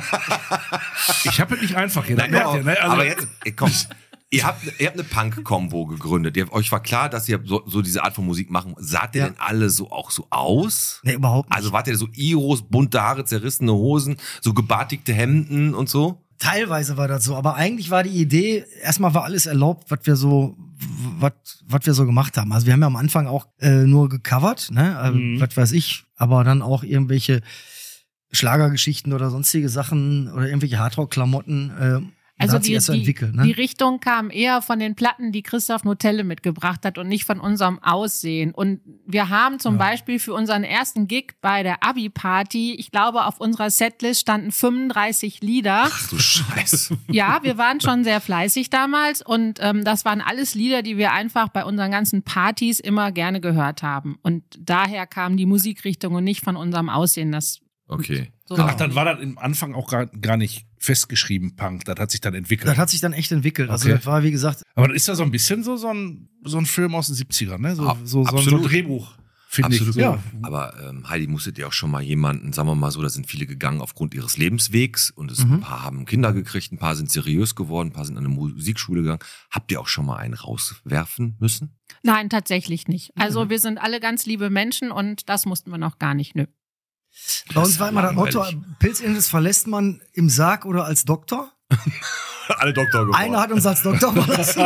Ich habe es nicht einfach gedacht. Nein, merkt aber, ihr, ne? Also- aber jetzt, ey, komm. Ihr habt, ihr habt eine Punk-Kombo gegründet. Ihr, euch war klar, dass ihr so, so diese Art von Musik machen. Saht ihr Ja. denn alle so auch so aus? Nee, überhaupt nicht. Also wart ihr so Iros, bunte Haare, zerrissene Hosen, so gebartigte Hemden und so? Teilweise war das so, aber eigentlich war die Idee, erstmal war alles erlaubt, was wir so, was, was wir so gemacht haben. Also wir haben ja am Anfang auch äh, nur gecovert, ne, äh, Mhm. was weiß ich, aber dann auch irgendwelche Schlagergeschichten oder sonstige Sachen oder irgendwelche Hardrock-Klamotten. Äh, Also hat sich die, erst so die, entwickelt, ne? die Richtung kam eher von den Platten, die Christoph Notelle mitgebracht hat und nicht von unserem Aussehen. Und wir haben zum Beispiel für unseren ersten Gig bei der Abi-Party, ich glaube, auf unserer Setlist standen fünfunddreißig Lieder. Ach du Scheiße. Ja, wir waren schon sehr fleißig damals und ähm, das waren alles Lieder, die wir einfach bei unseren ganzen Partys immer gerne gehört haben. Und daher kam die Musikrichtung und nicht von unserem Aussehen. Das Okay. so Ach, dann war das im Anfang auch gar, gar nicht festgeschrieben, Punk. Das hat sich dann entwickelt. Das hat sich dann echt entwickelt. Also Okay. das war, wie gesagt, Aber das ist ja so ein bisschen so, so, ein, so ein Film aus den siebzigern, ne? So, Ah, so, so, so ein absolut. Drehbuch, finde ich. Absolut. So. Ja. Aber ähm, Heidi, musstet ihr auch schon mal jemanden, sagen wir mal so, da sind viele gegangen aufgrund ihres Lebenswegs und es, Mhm. ein paar haben Kinder gekriegt, ein paar sind seriös geworden, ein paar sind an eine Musikschule gegangen. Habt ihr auch schon mal einen rauswerfen müssen? Nein, tatsächlich nicht. Also wir sind alle ganz liebe Menschen und das mussten wir noch gar nicht. Nö. bei uns war immer das Motto, langweilig. Pilzinsel verlässt man im Sarg oder als Doktor. Alle Doktor geworden. Einer hat uns als Doktor verlassen.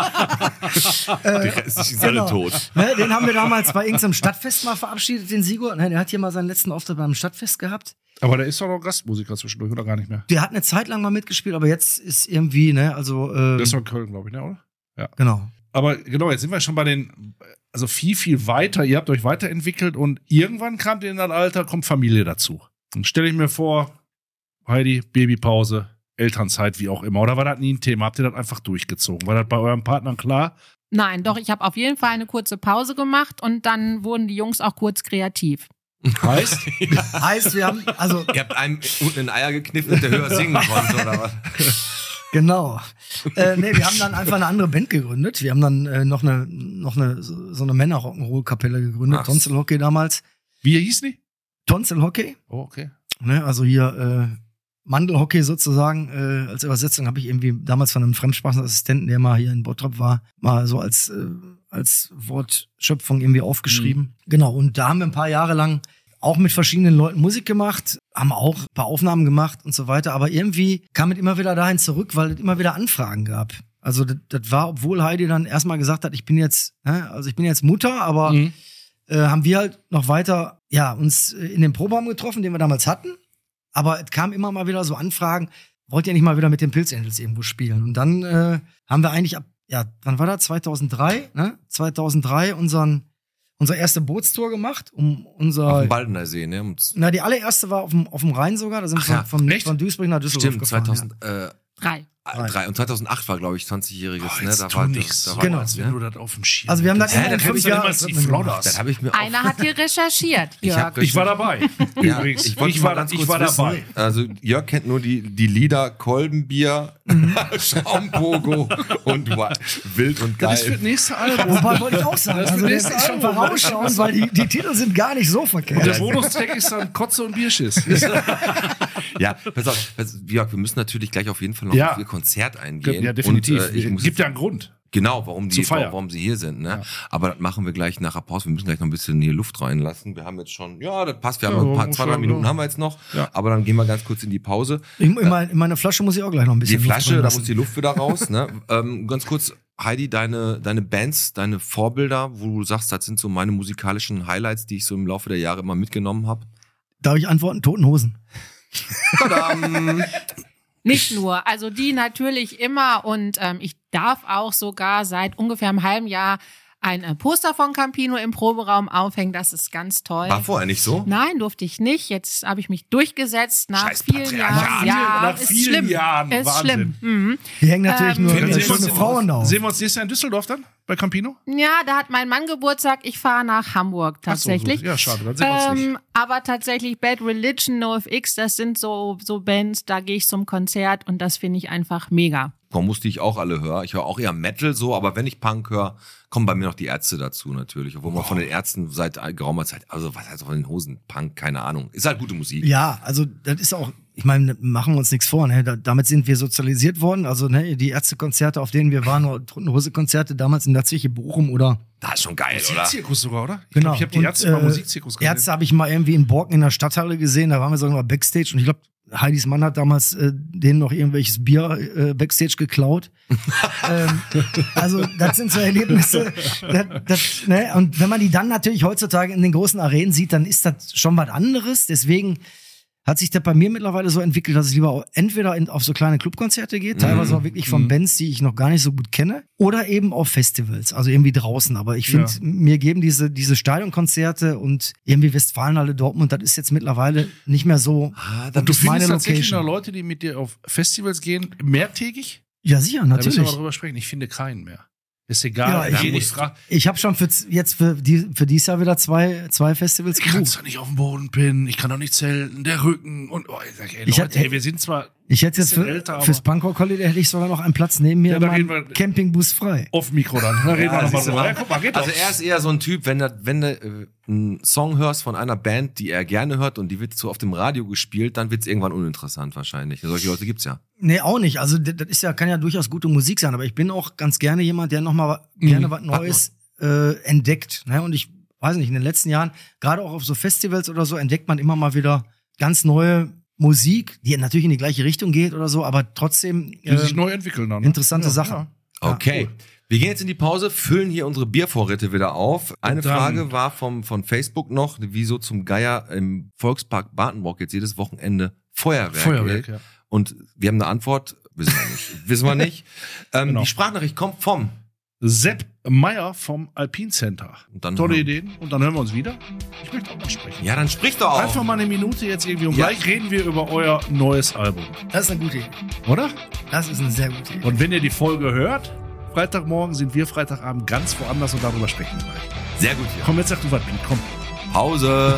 Die restlichen sind alle Genau. tot. Ne, den haben wir damals bei irgendeinem Stadtfest mal verabschiedet, den Sigurd. Ne, der hat hier mal seinen letzten Auftritt beim Stadtfest gehabt. Aber der ist doch noch Gastmusiker zwischendurch, oder gar nicht mehr? Der hat eine Zeit lang mal mitgespielt, aber jetzt ist irgendwie, ne, also, ähm, Der ist doch in Köln, glaube ich, ne, oder? genau. Aber genau, jetzt sind wir schon bei den, also viel, viel weiter. Ihr habt euch weiterentwickelt und irgendwann kamt ihr in das Alter, kommt Familie dazu. Dann stelle ich mir vor, Heidi, Babypause, Elternzeit, wie auch immer. Oder war das nie ein Thema? Habt ihr das einfach durchgezogen? War das bei euren Partnern klar? Nein, doch, ich habe auf jeden Fall eine kurze Pause gemacht und dann wurden die Jungs auch kurz kreativ. Heißt? Heißt, wir haben, also, Ihr habt einem unten in den Eier gekniffen, dass der höher singen konnte, oder was? genau. Äh, nee, wir haben dann einfach eine andere Band gegründet. Wir haben dann äh, noch eine, noch eine, so so eine Männer-Rock'n'Roll-Kapelle gegründet. Ach. Tonsil Hockey damals. Wie hieß die? Tonsil Hockey. Oh, okay. Ne, also hier, äh, Mandelhockey sozusagen, äh, als Übersetzung habe ich irgendwie damals von einem Fremdsprachenassistenten, der mal hier in Bottrop war, mal so als, äh, als Wortschöpfung irgendwie aufgeschrieben. Genau, und da haben wir ein paar Jahre lang auch mit verschiedenen Leuten Musik gemacht, haben auch ein paar Aufnahmen gemacht und so weiter, aber irgendwie kam es immer wieder dahin zurück, weil es immer wieder Anfragen gab. Also das, das war, obwohl Heidi dann erstmal gesagt hat, ich bin jetzt, ne, also ich bin jetzt Mutter, aber mhm. äh, haben wir halt noch weiter, ja, uns in den Proberaum getroffen, den wir damals hatten. Aber es kam immer mal wieder so Anfragen, wollt ihr nicht mal wieder mit den Pilz Angels irgendwo spielen? Und dann äh, haben wir eigentlich ab, ja, wann war das? zweitausenddrei, ne? zweitausenddrei unseren, unsere erste Bootstour gemacht, um unser... Auf dem Baldener See, ne? Um Na, die allererste war auf dem, auf dem Rhein sogar, da sind wir ja. von, von Duisburg nach Düsseldorf Stimmt, gefahren. zweitausenddrei. Ja. Drei. Drei. Und zweitausendacht war, glaube ich, zwanzigjähriges. Oh, Ne? da Da war war nichts. da So, war genau, was, als wenn ne? du das auf dem Schirm Also wir haben das hättest. immer in Ja, fünf dann Jahren... hättest du immer die Flodders. Das habe ich mir Einer hat hier recherchiert. Ich, Jörg. hab Ich war dabei. Ja, Übrigens. ich, wollte Ich mal war, ganz ich kurz war wissen, dabei. Also Jörg kennt nur die, die Lieder Kolbenbier, Schaumpogo und Wa- Wild und Das ist für Geil. das nächste Album. Wobei wollte ich auch sagen, Das ist also das das nächste ist schon Album. vorausschauend, weil die, die Titel sind gar nicht so Und der verkehrt. Bonustrack ist dann Kotze und Bierschiss. Ja, pass auf, pass, Jörg, wir müssen natürlich gleich auf jeden Fall noch Ja. auf Ihr Konzert eingehen. Ja, definitiv. Und, äh, ich muss Gibt ja einen Grund. Genau, warum die, Zur Feier. warum sie hier sind, ne? Aber das machen wir gleich nach der Pause. Wir müssen gleich noch ein bisschen hier Luft reinlassen. Wir haben jetzt schon, ja, das passt. Wir haben Ja, noch ein paar, muss zwei, drei schon, Minuten ja. haben wir jetzt noch. Ja. Aber dann gehen wir ganz kurz in die Pause. Ich, in, mein, in meiner Flasche muss ich auch gleich noch ein Die bisschen Luft Flasche, da reinlassen. muss die Luft wieder raus, ne? Ähm, ganz kurz, Heidi, deine, deine Bands, deine Vorbilder, wo du sagst, das sind so meine musikalischen Highlights, die ich so im Laufe der Jahre immer mitgenommen habe. Darf ich antworten? Toten Hosen. Tadam! Nicht nur, also die natürlich immer und ähm, ich darf auch sogar seit ungefähr einem halben Jahr ein äh, Poster von Campino im Proberaum aufhängen, das ist ganz toll. War vorher nicht so? Nein, durfte ich nicht. Jetzt habe ich mich durchgesetzt nach Scheiß vielen Patriarchat. Jahren. Ja, Nach ist vielen schlimm. Jahren. Ist Wahnsinn. schlimm. Mhm. Hier hängen natürlich Ähm, nur Sehen äh, wir schöne uns- Frauen da auf. Sehen wir uns nächstes Jahr in Düsseldorf dann? Bei Campino? Ja, da hat mein Mann Geburtstag. Ich fahre nach Hamburg tatsächlich. Ach so, so. Ja, schade, dann sehen wir uns nicht. Ähm, aber tatsächlich Bad Religion, NoFX, das sind so, so Bands, da gehe ich zum Konzert und das finde ich einfach mega. Komm, musste ich auch alle hören. Ich höre auch eher Metal so, aber wenn ich Punk höre, kommen bei mir noch die Ärzte dazu natürlich. Obwohl man von den Ärzten seit geraumer Zeit, also was heißt von den Hosen, Punk, keine Ahnung. Ist halt gute Musik. Ja, also das ist auch, ich meine, machen wir uns nichts vor, ne? Da, damit sind wir sozialisiert worden. Also ne, die Ärztekonzerte, auf denen wir waren, oder Hose-Konzerte damals in der Zeche Bochum oder Das ist schon geil, oder? Musikzirkus sogar, oder? Ich genau. glaube, ich habe die Und, Ärzte beim äh, Musikzirkus gesehen. Ärzte habe ich mal irgendwie in Borken in der Stadthalle gesehen, da waren wir sogar mal Backstage und ich glaube, Heidis Mann hat damals äh, denen noch irgendwelches Bier äh, Backstage geklaut. ähm, also das sind so Erlebnisse. Das, das, ne? Und wenn man die dann natürlich heutzutage in den großen Arenen sieht, dann ist das schon was anderes. Deswegen hat sich das bei mir mittlerweile so entwickelt, dass es lieber auch entweder in, auf so kleine Clubkonzerte geht, teilweise auch wirklich von Bands, die ich noch gar nicht so gut kenne, oder eben auf Festivals, also irgendwie draußen. Aber ich finde, Ja. mir geben diese, diese Stadionkonzerte und irgendwie Westfalenhalle Dortmund, das ist jetzt mittlerweile nicht mehr so. Ah, Und du ist meine findest tatsächlich Location. noch Leute, die mit dir auf Festivals gehen, mehrtägig? Ja, sicher, Da müssen wir natürlich. mal drüber sprechen. Ich finde keinen mehr. Ist egal. Ja, ich ich- ich frage, Ich habe schon für, jetzt für, die, für dieses Jahr wieder zwei, zwei Festivals ich kann gebucht. doch nicht auf den Boden pinnen, ich kann doch nicht zelten, der Rücken und oh, ich sag, ey, Ich Leute, hatte- ey, wir sind zwar Ich hätte jetzt bisschen für, älter, aber- fürs Bangkok Holiday hätte ich sogar noch einen Platz neben mir Ja, in da meinem reden wir- Campingbus frei. auf Mikro dann. Da reden wir Ja, nochmal siehst du drüber. mal. Ja, guck mal, geht Also doch. er ist eher so ein Typ, wenn du wenn du, äh, einen Song hörst von einer Band, die er gerne hört und die wird so auf dem Radio gespielt, dann wird es irgendwann uninteressant wahrscheinlich. Solche Leute gibt's ja. Nee, auch nicht. Also das das ist ja, kann ja durchaus gute Musik sein, aber ich bin auch ganz gerne jemand, der nochmal gerne was Neues äh, entdeckt. Ne? Und ich weiß nicht, in den letzten Jahren, gerade auch auf so Festivals oder so, entdeckt man immer mal wieder ganz neue Musik, die natürlich in die gleiche Richtung geht oder so, aber trotzdem Die sich äh, neu entwickeln dann. ne? interessante Ja, Sachen. ja. Okay. Wir gehen jetzt in die Pause, füllen hier unsere Biervorräte wieder auf. Eine Dann- Frage war vom, von Facebook noch, wieso zum Geier im Volkspark Badenburg jetzt jedes Wochenende Feuerwerk, Feuerwerk, geht. ja. Und wir haben eine Antwort, wissen wir nicht. wissen wir nicht. Ähm, Genau. Die Sprachnachricht kommt vom. Sepp Meyer vom Alpine Center. Und dann Tolle hören- Ideen. Und dann hören wir uns wieder. Ich möchte auch mal sprechen. Ja, dann sprich doch auch. Einfach mal eine Minute jetzt irgendwie und Ja. gleich reden wir über euer neues Album. Das ist eine gute Idee. Oder? Das ist eine sehr gute Idee. Und wenn ihr die Folge hört, Freitagmorgen sind wir Freitagabend ganz woanders und darüber sprechen wir gleich. Sehr gut hier. Komm, jetzt sag du was, Piet, komm. Pause.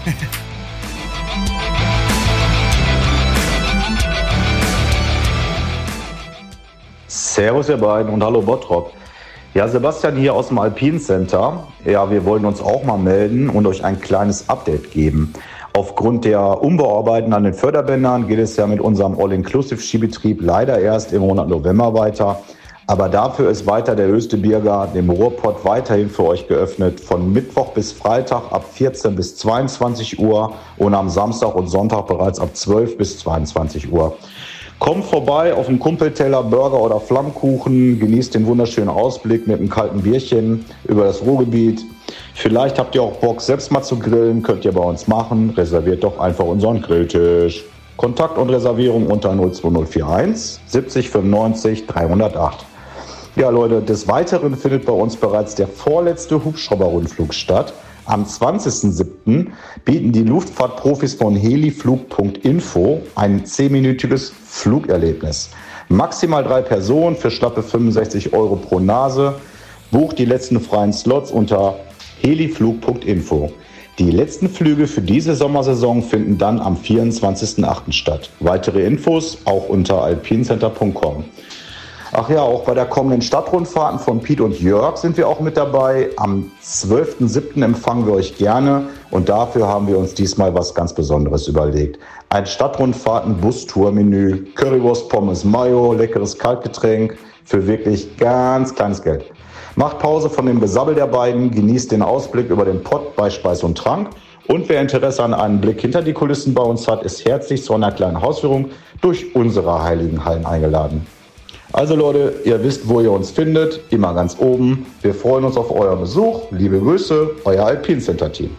Servus ihr beiden und hallo Bottrop. Ja, Sebastian hier aus dem Alpine Center. Ja, wir wollen uns auch mal melden und euch ein kleines Update geben. Aufgrund der Umbauarbeiten an den Förderbändern geht es ja mit unserem All-Inclusive-Skibetrieb leider erst im Monat November weiter. Aber dafür ist weiter der höchste Biergarten im Ruhrpott weiterhin für euch geöffnet. Von Mittwoch bis Freitag ab vierzehn bis zweiundzwanzig Uhr und am Samstag und Sonntag bereits ab zwölf bis zweiundzwanzig Uhr. Kommt vorbei auf einen Kumpelteller, Burger oder Flammkuchen, genießt den wunderschönen Ausblick mit einem kalten Bierchen über das Ruhrgebiet. Vielleicht habt ihr auch Bock, selbst mal zu grillen, könnt ihr bei uns machen. Reserviert doch einfach unseren Grilltisch. Kontakt und Reservierung unter null zwei null vier eins siebzig fünfundneunzig dreihundertacht. Ja Leute, des Weiteren findet bei uns bereits der vorletzte Hubschrauberrundflug statt. Am zwanzigsten siebten bieten die Luftfahrtprofis von heliflug punkt info ein zehnminütiges Flugerlebnis. Maximal drei Personen für schlappe fünfundsechzig Euro pro Nase. Bucht die letzten freien Slots unter heliflug punkt info. Die letzten Flüge für diese Sommersaison finden dann am vierundzwanzigsten achten statt. Weitere Infos auch unter alpincenter punkt com. Ach ja, auch bei der kommenden Stadtrundfahrten von Piet und Jörg sind wir auch mit dabei. Am zwölften siebten empfangen wir euch gerne und dafür haben wir uns diesmal was ganz Besonderes überlegt. Ein Stadtrundfahrten-Bus-Tour-Menü, Currywurst, Pommes, Mayo, leckeres Kaltgetränk für wirklich ganz kleines Geld. Macht Pause von dem Gesabbel der beiden, genießt den Ausblick über den Pott bei Speis und Trank. Und wer Interesse an einem Blick hinter die Kulissen bei uns hat, ist herzlich zu einer kleinen Hausführung durch unsere heiligen Hallen eingeladen. Also Leute, ihr wisst, wo ihr uns findet, immer ganz oben. Wir freuen uns auf euren Besuch. Liebe Grüße, euer Alpine Center Team.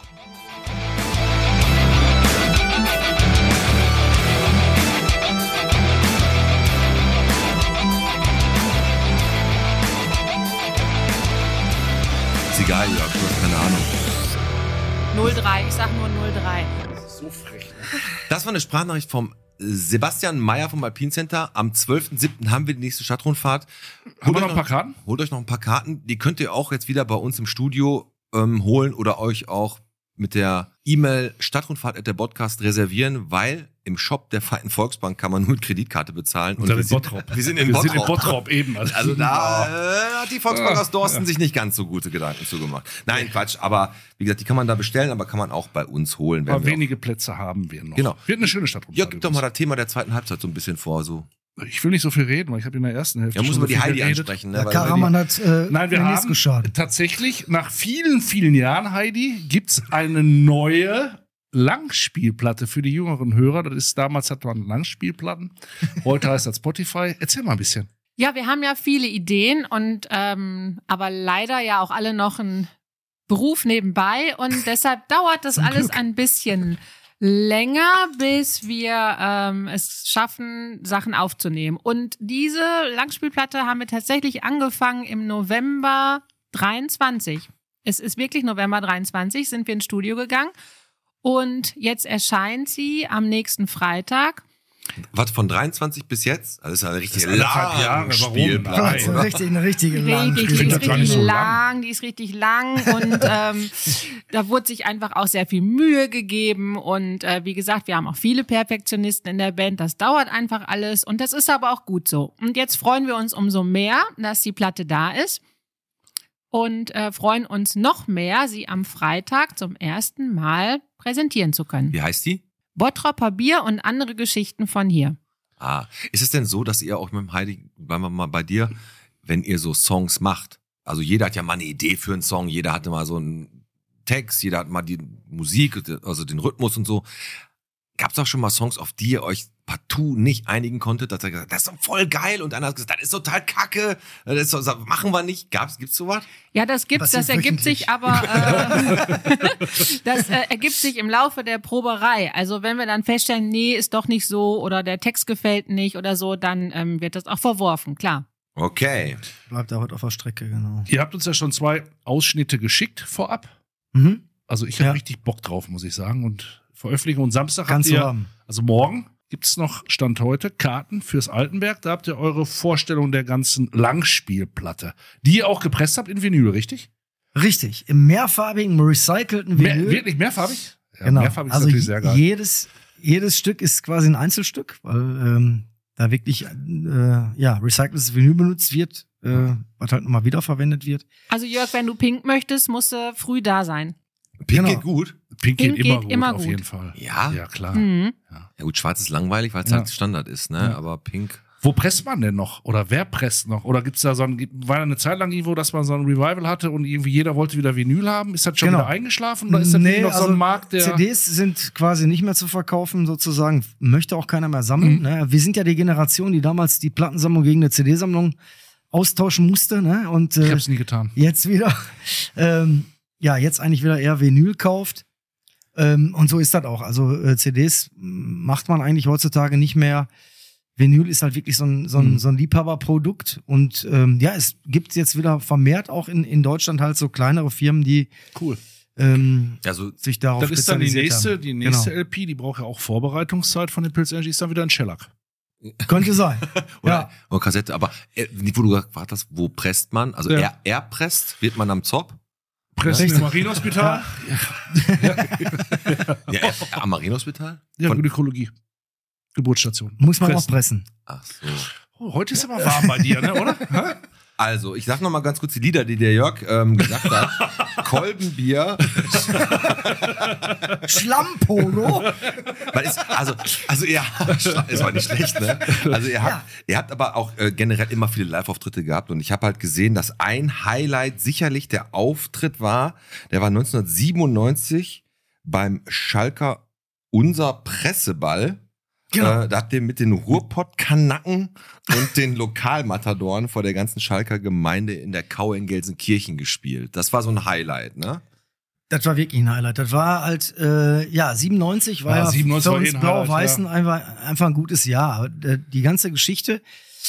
Ist egal, Jörg, du hast keine Ahnung. null drei, ich sag nur null drei. So frech. Das war eine Sprachnachricht vom Sebastian Meyer vom Alpine Center. Am zwölften siebten haben wir die nächste Stadtrundfahrt. Haben wir noch ein paar Karten? Holt euch noch ein paar Karten. Die könnt ihr auch jetzt wieder bei uns im Studio ähm, holen oder euch auch mit der E-Mail stadtrundfahrt at der Podcast reservieren, weil im Shop der Verein Volksbank kann man nur mit Kreditkarte bezahlen. Und wir, wir, sind, sind, wir sind in wir Bottrop. sind in Bottrop eben. Also, Also da äh, hat die Volksbank aus Dorsten sich nicht ganz so gute Gedanken zugemacht. Nein, Quatsch, aber wie gesagt, die kann man da bestellen, aber kann man auch bei uns holen. Aber wenige Plätze haben wir noch. Genau. Wird eine schöne Stadtrundfahrt. Ja, gib doch mal das Thema der zweiten Halbzeit so ein bisschen vor. So. Ich will nicht so viel reden, weil ich habe in der ersten Hälfte Ja, muss schon man so die viel Heidi geredet. ansprechen. Ne? Der Weil- Karaman hat äh, Nein, wir mir nichts haben geschadet. tatsächlich nach vielen, vielen Jahren, Heidi, gibt's eine neue Langspielplatte für die jüngeren Hörer. Das ist, damals hat man Langspielplatten. Heute heißt das Spotify. Erzähl mal ein bisschen. Ja, wir haben ja viele Ideen und ähm, aber leider ja auch alle noch einen Beruf nebenbei und deshalb dauert das Zum alles Glück. ein bisschen länger, bis wir ähm, es schaffen, Sachen aufzunehmen. Und diese Langspielplatte haben wir tatsächlich angefangen im November dreiundzwanzig. Es ist wirklich November dreiundzwanzig, sind wir ins Studio gegangen und jetzt erscheint sie am nächsten Freitag. Was von dreiundzwanzig bis jetzt? Also das ist eine richtige anderthalb Jahre, warum? Spielplatte. Nein. Das ist eine richtig, eine richtige Richtig, die Langspielplatte. finde ist das gar nicht richtig so lang, lang. die ist richtig lang und ähm, da wurde sich einfach auch sehr viel Mühe gegeben und äh, wie gesagt, wir haben auch viele Perfektionisten in der Band, das dauert einfach alles und das ist aber auch gut so. Und jetzt freuen wir uns umso mehr, dass die Platte da ist und äh, freuen uns noch mehr, sie am Freitag zum ersten Mal präsentieren zu können. Wie heißt die? Bottropper Bier und andere Geschichten von hier. Ah, ist es denn so, dass ihr auch mit dem Heidi, bleiben wir mal bei dir, wenn ihr so Songs macht, also jeder hat ja mal eine Idee für einen Song, jeder hatte mal so einen Text, jeder hat mal die Musik, also den Rhythmus und so. Gab es auch schon mal Songs, auf die ihr euch partout nicht einigen konntet, dass ihr gesagt habt, das ist doch voll geil und einer hat gesagt, das ist total kacke, das, ist so, das machen wir nicht. Gab's, gibt's sowas? Ja, das gibt's, das Passiert ergibt wöchentlich. sich aber, äh, das äh, ergibt sich im Laufe der Proberei. Also wenn wir dann feststellen, nee, ist doch nicht so oder der Text gefällt nicht oder so, dann ähm, wird das auch verworfen, klar. Okay. Bleibt da heute auf der Strecke, genau. Ihr habt uns ja schon zwei Ausschnitte geschickt vorab. Mhm. Also ich habe Ja. richtig Bock drauf, muss ich sagen. Und Veröffentlichung und Samstag Kannst habt du ihr, haben. also morgen gibt's noch, Stand heute, Karten fürs Altenberg. Da habt ihr eure Vorstellung der ganzen Langspielplatte, die ihr auch gepresst habt in Vinyl, richtig? Richtig. Im mehrfarbigen, recycelten Mehr, Vinyl. wirklich mehrfarbig? Ja, Genau. Mehrfarbig ist Also natürlich sehr geil. jedes, jedes Stück ist quasi ein Einzelstück, weil ähm, da wirklich äh, ja, recyceltes Vinyl benutzt wird, äh, was halt nochmal wiederverwendet wird. Also Jörg, wenn du Pink möchtest, musst du früh da sein. Pink Genau. geht gut. Pink, Pink geht immer geht gut, immer auf gut. jeden Fall. Ja? Ja, klar. Mhm. Ja gut, schwarz ist langweilig, weil es Ja. halt Standard ist, ne? Ja. Aber Pink. Wo presst man denn noch? Oder wer presst noch? Oder gibt's da so ein, war da eine Zeit lang irgendwo, dass man so ein Revival hatte und irgendwie jeder wollte wieder Vinyl haben? Ist das schon Genau. wieder eingeschlafen? Oder ist das Nee, noch so also ein Markt, der. C Ds sind quasi nicht mehr zu verkaufen, sozusagen. Möchte auch keiner mehr sammeln. Mhm. Ne? Wir sind ja die Generation, die damals die Plattensammlung gegen eine C D-Sammlung austauschen musste. Ne? Und Ich äh, hab's nie getan. jetzt wieder, ähm, ja, jetzt eigentlich wieder eher Vinyl kauft. Ähm, und so ist das auch. Also äh, C Ds macht man eigentlich heutzutage nicht mehr. Vinyl ist halt wirklich so ein, so ein, Mhm. so ein Liebhaberprodukt. Und ähm, ja, es gibt jetzt wieder vermehrt auch in, in Deutschland halt so kleinere Firmen, die Cool. ähm, Also, sich darauf Das ist dann die spezialisiert nächste, haben. die nächste Genau. L P, die braucht ja auch Vorbereitungszeit von den Pilz Energy, ist dann wieder ein Shellac. Könnte sein. oder, ja. oder Kassette, aber äh, wo du gefragt hast, wo presst man? Also Ja. er, er presst, wird man am Zop? Pressen Richtig. im Marienhospital? Ja, er, am Marienhospital? Ja, Von- Gynäkologie. Geburtsstation. Muss man Pressen. auch pressen. Ach so. Oh, heute ist aber warm bei dir, ne, oder? Hä? Also, ich sag noch mal ganz kurz die Lieder, die der Jörg ähm, gesagt hat. Kolbenbier. Schlammpolo. Weil ist, also, also ja, ist war nicht schlecht, ne? Also ihr habt, ihr habt aber auch äh, generell immer viele Live-Auftritte gehabt und ich habe halt gesehen, dass ein Highlight sicherlich der Auftritt war. Der war neunzehnhundertsiebenundneunzig beim Schalker Unser Presseball. Genau. Äh, da habt ihr mit den Ruhrpott-Kanaken und den Lokalmatadoren vor der ganzen Schalker Gemeinde in der Kau in Gelsenkirchen gespielt. Das war so ein Highlight, ne? Das war wirklich ein Highlight. Das war halt, äh, ja, siebenundneunzig war Ja, ja, siebenundneunzig für war uns eh ein Highlight, Blau-Weißen einfach, einfach ein gutes Jahr. Aber, äh, Die ganze Geschichte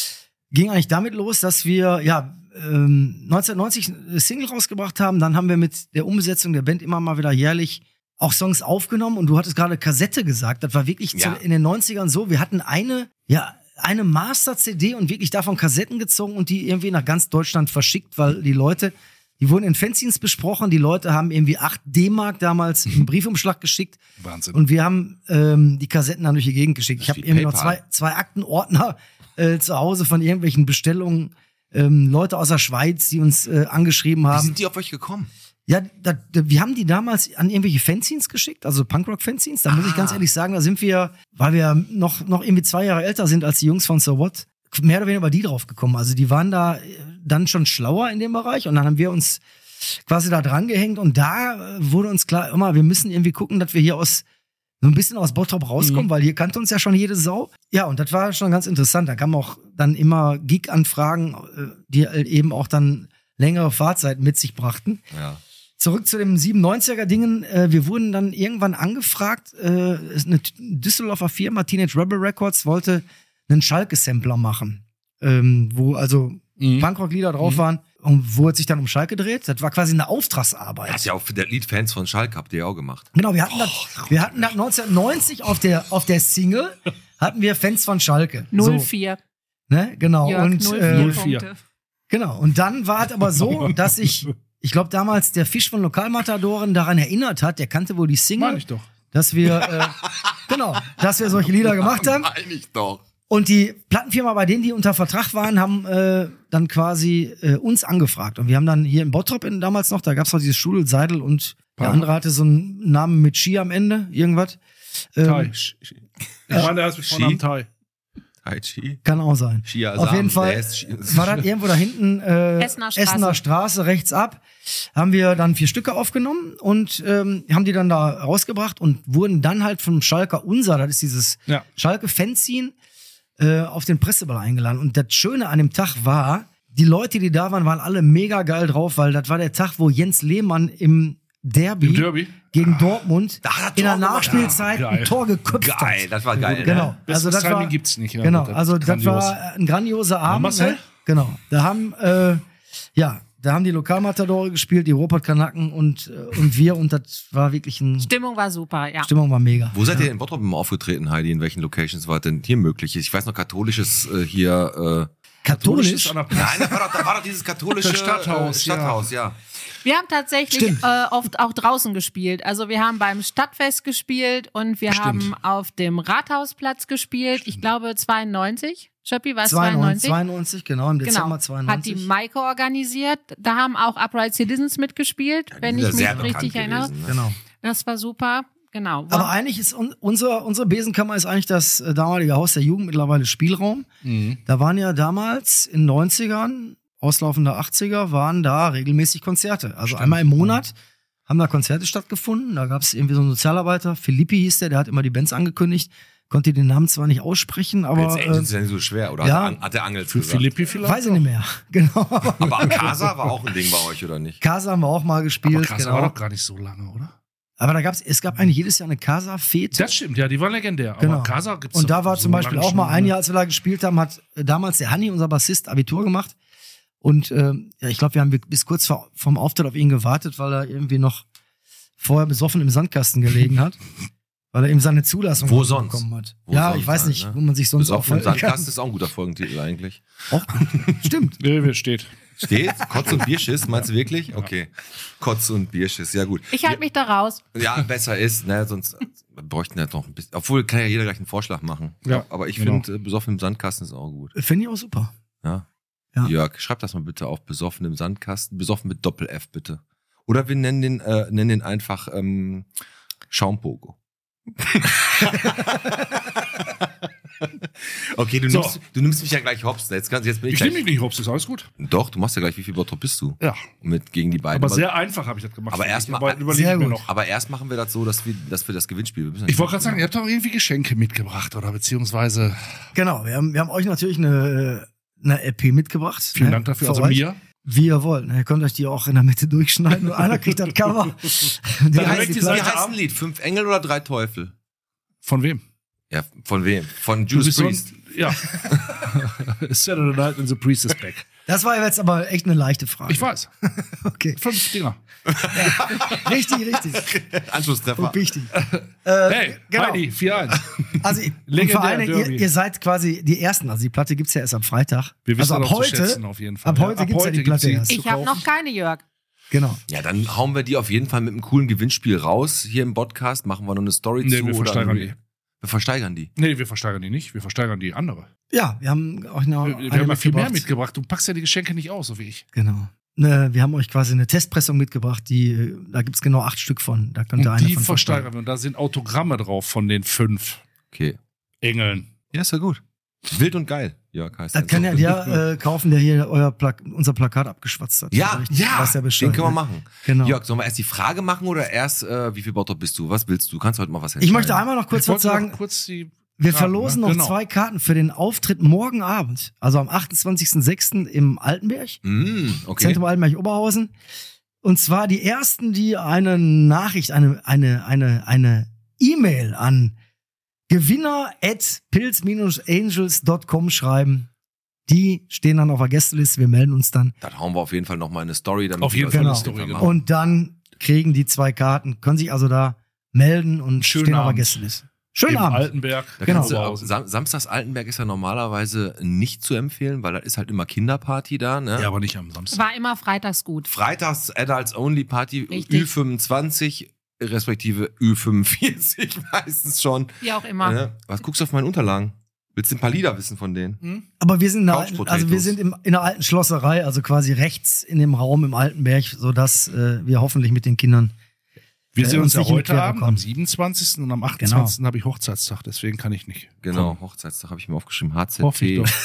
ging eigentlich damit los, dass wir, ja, ähm, neunzehnhundertneunzig eine Single rausgebracht haben. Dann haben wir mit der Umbesetzung der Band immer mal wieder jährlich auch Songs aufgenommen. Und du hattest gerade Kassette gesagt. Das war wirklich Ja. zu, in den neunzigern so. Wir hatten eine, ja, eine Master-C D und wirklich davon Kassetten gezogen und die irgendwie nach ganz Deutschland verschickt, weil die Leute, die wurden in Fanzines besprochen, die Leute haben irgendwie acht D-Mark damals im Briefumschlag geschickt Wahnsinn. und wir haben ähm, die Kassetten dann durch die Gegend geschickt. Ich Das habe ist wie irgendwie noch PayPal. zwei, zwei Aktenordner äh, zu Hause von irgendwelchen Bestellungen, ähm, Leute aus der Schweiz, die uns äh, angeschrieben Wie haben. sind die auf euch gekommen? Ja, da, da, wir haben die damals an irgendwelche Fanzines geschickt, also Punkrock-Fanzines. Da muss ich ganz ehrlich sagen, da sind wir, weil wir noch, noch irgendwie zwei Jahre älter sind als die Jungs von So What, mehr oder weniger über die drauf gekommen. Also die waren da äh, dann schon schlauer in dem Bereich und dann haben wir uns quasi da dran gehängt und da äh, wurde uns klar, immer, wir müssen irgendwie gucken, dass wir hier aus so ein bisschen aus Bottrop rauskommen, Mhm. weil hier kannte uns ja schon jede Sau. Ja, und das war schon ganz interessant. Da kamen auch dann immer Gig-Anfragen, äh, die halt eben auch dann längere Fahrzeiten mit sich brachten. Ja. Zurück zu dem siebenundneunziger-Dingen. Äh, wir wurden dann irgendwann angefragt, äh, eine Düsseldorfer Firma, Teenage Rebel Records, wollte einen Schalke-Sampler machen, ähm, wo also Mhm. Punkrock-Lieder drauf waren und wo es sich dann um Schalke dreht. Das war quasi eine Auftragsarbeit. Das ist ja auch für der Liedfans von Schalke, habt ihr ja auch gemacht. Genau, wir hatten das, wir hatten das neunzehnhundertneunzig auf der, auf der Single, hatten wir Fans von Schalke. null So, vier. ne? Genau. Jörg, und, null vier äh, null vier. Punkte. Genau. Und dann war es aber so, dass ich, ich glaube damals der Fisch von Lokalmatadoren daran erinnert hat, der kannte wohl die Single, Meine ich doch. dass wir, äh, genau, dass wir solche Lieder gemacht haben. Meine ich doch. Und die Plattenfirma, bei denen die unter Vertrag waren, haben äh, dann quasi äh, uns angefragt. Und wir haben dann hier in Bottrop in, damals noch, da gab's noch dieses Studel, Seidel und der Pardon? andere hatte so einen Namen mit Ski am Ende, irgendwas. Tai. Ähm, Ich meine, er ist mit Vornamen Tai. Tai Chi. kann auch sein. Shia Auf Sam, jeden Fall der ist Shi- war das irgendwo da hinten äh, Essener Straße. Essener Straße rechts ab. Haben wir dann vier Stücke aufgenommen und ähm, haben die dann da rausgebracht und wurden dann halt vom Schalker Unser, das ist dieses Ja. Schalke-Fanzine, äh, auf den Presseball eingeladen. Und das Schöne an dem Tag war, die Leute, die da waren, waren alle mega geil drauf, weil das war der Tag, wo Jens Lehmann im Derby, Im Derby? gegen Dortmund Da hat er in der Tor gemacht. Nachspielzeit Ja, ein geil. Tor geköpft hat. Geil, das war geil. Genau. Ne? Also Besseres das Timing war, gibt's nicht. Ja, genau, das- also das grandios. war ein grandioser Abend. Marcel? Ne? Genau. Da haben äh, ja, da haben die Lokalmatadore gespielt, die Ruhrpott-Kanaken und äh, und wir und das war wirklich ein Stimmung war super, ja. Stimmung war mega. Wo seid ihr in Bottrop immer aufgetreten, Heidi? In welchen Locations war denn hier möglich? Ich weiß noch, katholisches äh, hier. Äh, Katholisch. An der Nein, da war, doch, da war doch dieses katholische Das Stadthaus, äh, Stadthaus, ja. Wir haben tatsächlich Stimmt. äh, oft auch draußen gespielt. Also wir haben beim Stadtfest gespielt und wir Stimmt. haben auf dem Rathausplatz gespielt. Ich glaube zweiundneunzig. Schöppi, war es zweiundneunzig, zweiundneunzig? zweiundneunzig, genau, im Dezember Genau. Hat die zweiundneunzig. Maike organisiert. Da haben auch Upright Citizens mitgespielt, wenn die ich sind mich sehr bekannt richtig erinnere. gewesen, ne? Genau. Das war super. Genau. Aber eigentlich ist un unser, unsere Besenkammer ist eigentlich das äh, damalige Haus der Jugend, mittlerweile Spielraum. Mhm. Da waren ja damals in den neunzigern, auslaufender achtziger, waren da regelmäßig Konzerte. Also Stimmt. einmal im Monat haben da Konzerte stattgefunden. Da gab es irgendwie so einen Sozialarbeiter, Filippi hieß der, der hat immer die Bands angekündigt. Konnte den Namen zwar nicht aussprechen, aber Jetzt äh, ist es ja nicht so schwer, oder? ja. Hat, der, hat der Angel Für gesagt? Philippi vielleicht? weiß ich nicht mehr. Genau. Aber Akasa war auch ein Ding bei euch, oder nicht? Casa haben wir auch mal gespielt. Aber Kasa genau. war doch gar nicht so lange, oder? Aber da gab's, es gab eigentlich jedes Jahr eine Casa-Fete. Das stimmt, ja, die waren legendär. Aber Genau. Kasa gibt's Und da doch war so zum Beispiel lange auch mal schon, ein ne? Jahr, als wir da gespielt haben, hat äh, damals der Hanni, unser Bassist, Abitur gemacht. Und ähm, ja, ich glaube, wir haben bis kurz vor, vom Auftritt auf ihn gewartet, weil er irgendwie noch vorher besoffen im Sandkasten gelegen hat. Weil er eben seine Zulassung Wo sonst? bekommen hat. Wo ja, sonst ich weiß halt, nicht, ne? wo man sich sonst Besoffen im aufhalten kann. Sandkasten ist auch ein guter Folgentitel eigentlich. Auch gut. Stimmt. Nee, wer steht. Steht? Kotz und Bierschiss, meinst du wirklich? Okay. Kotz und Bierschiss, ja gut. Ich halte mich da raus. Ja, besser ist, ne, sonst wir bräuchten ja noch ein bisschen. Obwohl kann ja jeder gleich einen Vorschlag machen. Ja, aber ich genau. finde, äh, besoffen im Sandkasten ist auch gut. Finde ich auch super. Ja. Ja. Jörg, schreib das mal bitte auf. Besoffen im Sandkasten. Besoffen mit Doppel-F bitte. Oder wir nennen den, äh, nennen den einfach ähm, Schaumpogo. Okay, du, So. nimmst, du nimmst mich ja gleich hops. Jetzt, kannst, jetzt bin ich, Ich gleich, nehme mich nicht hops, ist alles gut. Doch, du machst ja gleich, wie viel Bottrop bist du? Ja. Mit, gegen die beiden. Aber sehr einfach habe ich das gemacht. aber finde erst ich. mal- Aber sehr überlegen wir gut. noch. Aber erst machen wir das so, dass wir, dass wir das Gewinnspiel. Wir müssen ja Ich wollte nicht- gerade sagen, ihr habt doch irgendwie Geschenke mitgebracht, oder? Beziehungsweise, Genau, wir haben, wir haben euch natürlich eine, eine L P mitgebracht. vielen ne, Dank dafür. für Also euch. mir. Wie ihr wollt. ne, Ihr könnt euch die auch in der Mitte durchschneiden und einer kriegt das Cover. Die Wie Dann heißt direkt die die heißt, Platte. wie Seite heißt ein Lied? Fünf Engel oder drei Teufel? Von wem? Ja, von wem? Von Du Judas bist so ein- Priest. Ja. Saturday Night and the Priest is back. Das war jetzt aber echt eine leichte Frage. Ich weiß. Okay. Fünf Dinger. Richtig, richtig. Anschlusstreffer. Und wichtig. Hey, genau. Heidi, vier eins. Also, und Legendär, vor allem, ihr, Derby. ihr seid quasi die Ersten. Also, die Platte gibt's ja erst am Freitag. Wir wissen also, ab das auch zu heute, schätzen, auf jeden Fall. ab heute gibt's ja die gibt's Platte sie erst. zu Ich habe kaufen. noch keine, Jörg. Genau. Ja, dann hauen wir die auf jeden Fall mit einem coolen Gewinnspiel raus. Hier im Podcast machen wir noch eine Story Nee, zu. wir oder versteigern ein- die. Wir versteigern die. Nee, wir versteigern die nicht. Wir versteigern die andere. Ja, wir haben euch noch Wir, eine wir haben ja viel mehr mitgebracht. mitgebracht. Du packst ja die Geschenke nicht aus, so wie ich. Genau. Ne, wir haben euch quasi eine Testpressung mitgebracht, die, äh, da gibt's genau acht Stück von. Da könnt ihr Und eine die von versteigern wir. Und da sind Autogramme drauf von den fünf Okay. Engeln. Ja, ist ja gut. Wild und geil. Jörg heißt Das der. kann ja der äh, kaufen, der hier euer Pla unser Plakat abgeschwatzt hat. Ja, Richtig, ja, weiß ja Bescheid, den können wir ne? machen. Genau. Jörg, sollen wir erst die Frage machen oder erst, äh, wie viel Bottrop bist du? Was willst du? Kannst du heute mal was Ich entscheiden? möchte einmal noch kurz Ich was wollte sagen. noch kurz die Wir Karten, verlosen ne? noch Genau. zwei Karten für den Auftritt morgen Abend, also am achtundzwanzigsten sechsten im Altenberg, Mm, okay. Zentrum Altenberg-Oberhausen. Und zwar die ersten, die eine Nachricht, eine eine eine eine E-Mail an gewinner at pilz angels dot com schreiben. Die stehen dann auf der Gästeliste, wir melden uns dann. Dann hauen wir auf jeden Fall noch mal eine Story. Damit Auf die jeden Leute Fall eine das Story, einfach genau. machen. Und dann kriegen die zwei Karten, können sich also da melden und Schönen stehen auf der Abend. Gästeliste. Schönen Im Abend. Altenberg. Da Genau. kannst du, auch- Sam Samstags Altenberg ist ja normalerweise nicht zu empfehlen, weil da ist halt immer Kinderparty da. Ne? Ja, aber nicht am Samstag. War immer freitags gut. Freitags Adults Only Party Richtig. Ü fünfundzwanzig respektive Ü fünfundvierzig meistens schon. Wie auch immer. Ne? Was guckst du auf meine Unterlagen? Willst du ein paar Lieder wissen von denen? Aber wir sind, in der, Couch alten, Potatoes. also wir sind im, in der alten Schlosserei, also quasi rechts in dem Raum im Altenberg, sodass äh, wir hoffentlich mit den Kindern. Wir Äh, sehen uns uns ja nicht in die heute Quere Abend kommen. am siebenundzwanzigsten und am achtundzwanzigsten habe ich Hochzeitstag, deswegen kann ich nicht. Genau, Hochzeitstag habe ich mir aufgeschrieben. Hoffe ich H Z T. doch.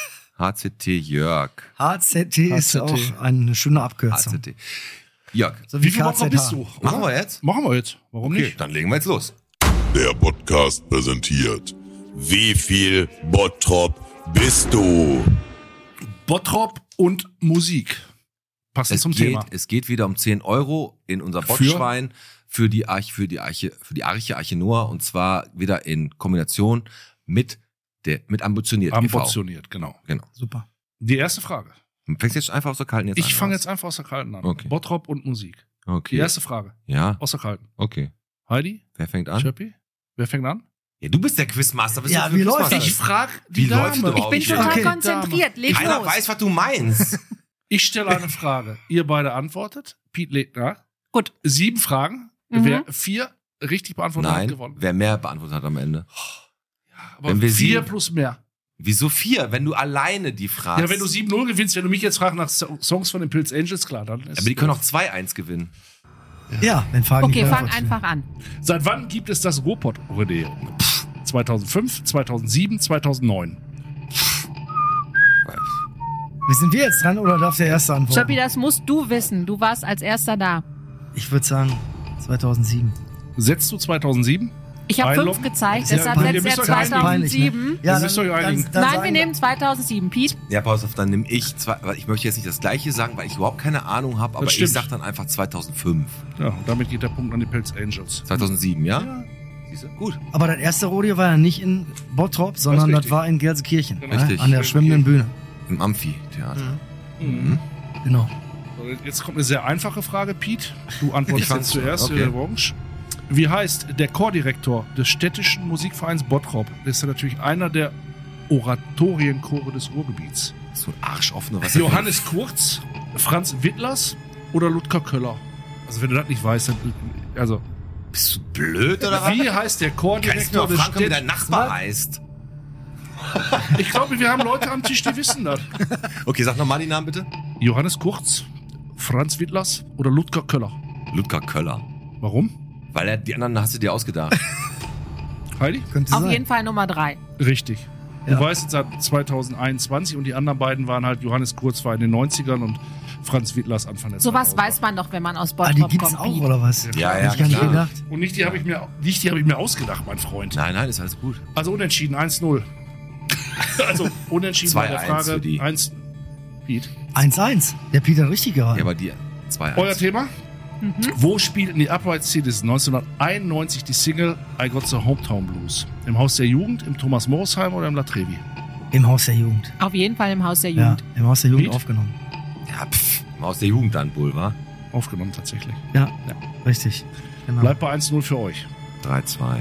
H Z T Jörg. H Z T ist H Z T. auch eine schöne Abkürzung. H Z T. Jörg, So Wie viel Bottrop K Z H. bist du? oder? machen wir jetzt? Machen wir jetzt. Warum Okay, nicht? dann legen wir jetzt los. Der Podcast präsentiert. Wie viel Bottrop bist du? Bottrop und Musik. Passend Es zum geht, Thema. es geht wieder um zehn Euro in unser Für? Botschwein für die Arche, für die Arche, für die Arche Arche Noah und zwar wieder in Kombination mit der, mit Ambitioniert. e V. Ambitioniert, genau. Genau. Super. Die erste Frage. Fängst jetzt einfach aus der Kalten jetzt an? Ich fange oder jetzt einfach aus der Kalten an. Okay. Bottrop und Musik. was? Okay. Die erste Frage. Ja, Aus der Kalten. okay. Heidi? Wer fängt an? Schöppi? Wer fängt an? Ja, du bist der Quizmaster. Bist Ja, du für wie läuft Quizmaster? das? Ich frag die Wie Dame. läuft das Ich überhaupt? bin Ich- total Okay. konzentriert. Leg Keiner los. weiß, was du meinst. Ich stelle eine Frage. Ihr beide antwortet. Pete legt nach. Gut. Sieben Fragen. Mhm. Wer vier richtig beantwortet hat, Nein, gewonnen. wer mehr beantwortet hat am Ende. Aber wenn wir vier sieben- plus mehr. Wieso vier, wenn du alleine die fragst? Ja, wenn du sieben null gewinnst, wenn du mich jetzt fragst nach So- Songs von den Pilz Angels, klar, dann ist Aber die können auch zwei eins gewinnen. Ja, wenn Fragen Okay, nicht fang beantwortet einfach an. Seit wann gibt es das Ruhrpott-Rodeo? zweitausendfünf, zweitausendsieben, zweitausendneun. werden. Wie sind wir jetzt dran oder darf der Erste antworten? Schöppi, das musst du wissen. Du warst als Erster da. Ich würde sagen zweitausendsieben. Setzt du zweitausendsieben? Ich habe fünf Einloggen? gezeigt, Ja, deshalb ihr setzt müsst er euch einigen. zweitausendsieben. Peinlich, ne? Ja, Das ist doch einigen. Nein, wir sagen nehmen zweitausendsieben. Piet? Ja, pass auf, dann nehme ich zwei, weil ich möchte jetzt nicht das Gleiche sagen, weil ich überhaupt keine Ahnung habe, aber stimmt. ich sag dann einfach zweitausendfünf. Ja, und damit geht der Punkt an die Pelz Angels. zweitausendsieben, ja? ja. Siehst du? Gut. Aber das erste Rodeo war ja nicht in Bottrop, sondern das, richtig. war in Gelsenkirchen. Genau. ne? Richtig. An der schwimmenden Bühne. Im Amphitheater. Mhm. Genau. So, jetzt kommt eine sehr einfache Frage, Piet. Du antwortest Ich jetzt fang's- zuerst, okay. okay. Orange. Wie heißt der Chordirektor des städtischen Musikvereins Bottrop? Das ist ja natürlich einer der Oratorienchore des Ruhrgebiets. So ein Arschoffener. Was Johannes Kurz, Franz Wittlers oder Ludger Köller? Also wenn du das nicht weißt, dann... Also, Bist du blöd oder was? wie heißt der Kannst du Chordirektor mal des fragen, wie dein städtischen... Nachbar heißt? Ich glaube, wir haben Leute am Tisch, die wissen das. Okay, sag nochmal die Namen bitte. Johannes Kurz, Franz Wittlers oder Ludger Köller? Ludger Köller. Warum? Weil er, die anderen hast du dir ausgedacht. Heidi? Könnte Auf sein. jeden Fall Nummer drei. Richtig. Ja. Du weißt jetzt seit zweitausendeinundzwanzig und die anderen beiden waren halt, Johannes Kurz war in den neunzigern und Franz Wittlers Anfang der Sowas zweitausender. weiß man doch, wenn man aus Ah, Bottrop die gibt's kommt. auch, Piet. oder was? Ja, Hab ja, ich gar nicht klar. gedacht. Und nicht die habe ich, mir- nicht die hab ich mir ausgedacht, mein Freund. Nein, nein, ist alles gut. Also unentschieden, eins null. Also unentschieden bei der zwei eins Frage. für die. eins Piet. eins eins. Der Peter richtig geraten. Ja, aber die zwei Euer eins. Thema? Wo spielten die Upright Citizens neunzehnhunderteinundneunzig die Single I Got the Hometown Blues? Im Haus der Jugend, im Thomas Morsheim oder im La Trevi? Im Haus der Jugend. Auf jeden Fall im Haus der Ja, Jugend. im Haus der Jugend Piet? aufgenommen. Ja, pff, aus der Jugend dann wohl, wa? Aufgenommen tatsächlich. Ja, richtig. Genau. Bleibt bei eins null für euch. drei zwei.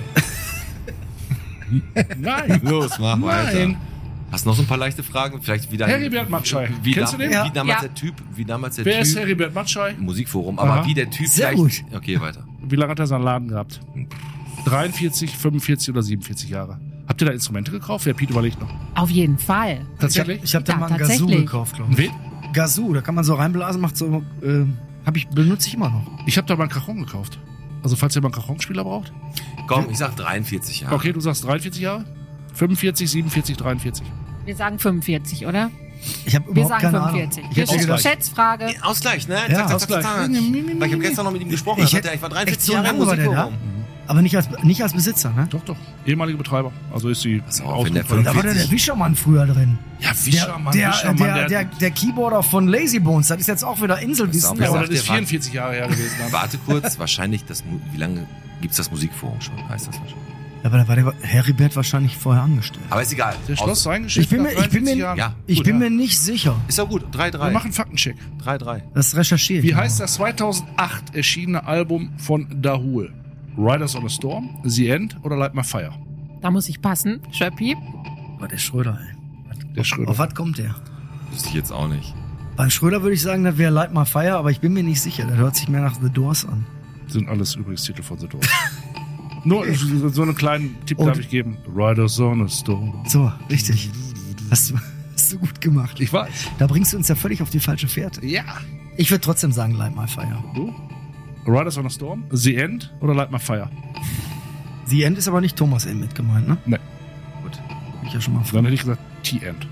Nein. Los, mach Nein. weiter. Hast du noch so ein paar leichte Fragen? Vielleicht wie dein, Heribert Matschei. Wie, Kennst da, du den? wie Ja. damals Ja. der Typ, wie damals der Wer ist Typ Heribert Matschei? Musikforum, aber Aha. wie der Typ Sehr vielleicht. gut. Okay, weiter. Wie lange hat er seinen Laden gehabt? dreiundvierzig, fünfundvierzig oder siebenundvierzig Jahre. Habt ihr da Instrumente gekauft? Wer Piet überlegt noch. Auf jeden Fall. Ich habe Tatsächlich? ich hab da Ja, mal einen Gazoo tatsächlich. gekauft, glaube Ein ich. wen? Gazoo, da kann man so reinblasen, macht so, äh, hab ich, benutze ich immer noch. Ich habe da mal einen Cajon gekauft. Also falls ihr mal einen Cajon-Spieler braucht. Komm, ich sag dreiundvierzig Jahre. Okay, du sagst dreiundvierzig Jahre? fünfundvierzig, siebenundvierzig, dreiundvierzig. Wir sagen fünfundvierzig, oder? Ich habe Wir überhaupt sagen keine fünfundvierzig. Ahnung. Wir Ich hätte Ausgleich. gedacht, Schätzfrage. Ausgleich, ne? Ja, Ausgleich. Weil ich habe gestern noch mit ihm gesprochen. Ich Ich, hätte- hatte, ich war echt dreiundvierzig so Jahre im lange war der da? Musikforum. aber nicht als, nicht als Besitzer, ne? Doch, doch. Ehemalige Betreiber. Also ist sie Pass auf, wenn der ausgefallen. Da war der, der Wischermann früher drin. Ja, Der, Wischermann, der, Wischermann. der, der, der Keyboarder von Lazy Bones, das ist jetzt auch wieder Inselwissen. Pass auf, ja, ich aber sag das ist dir, vierundvierzig Jahre her gewesen. Dann. Warte kurz, wahrscheinlich das, Mu- wie lange gibt's das Musikforum schon, heißt das wahrscheinlich. Aber da war der Heribert wahrscheinlich vorher angestellt. Aber ist egal. Der Aus- schloss sein Geschäft Ich bin mir- nach ich bin mir- dreiundvierzig Jahren. Ja, Ich Gut, bin ja. mir nicht sicher. Ist ja gut, drei Wir drei. machen Faktencheck. drei drei. Das recherchiere ich. Wie mal. heißt das zweitausendacht erschienene Album von Dahul? Riders on a Storm, The End oder Light My Fire? Da muss ich passen. Schöppi. Oh, der Schröder, ey. Der Schröder. Auf was kommt der? Wüsste ich jetzt auch nicht. Beim Schröder würde ich sagen, das wäre Light My Fire, aber ich bin mir nicht sicher. Das hört sich mehr nach The Doors an. Sind alles übrigens Titel von The Doors. Nur so so einen kleinen Tipp Und- darf ich geben. Riders on a Storm. So, richtig. Hast du, hast du gut gemacht. Ich weiß. Da bringst du uns ja völlig auf die falsche Fährte. Ja. Ich würde trotzdem sagen Light My Fire. Du? Riders on a Storm, The End oder Light My Fire? The End ist aber nicht Thomas M. mit gemeint, ne? Nee. Gut. Hab ich ja schon mal Dann hätte ich gesagt T-End.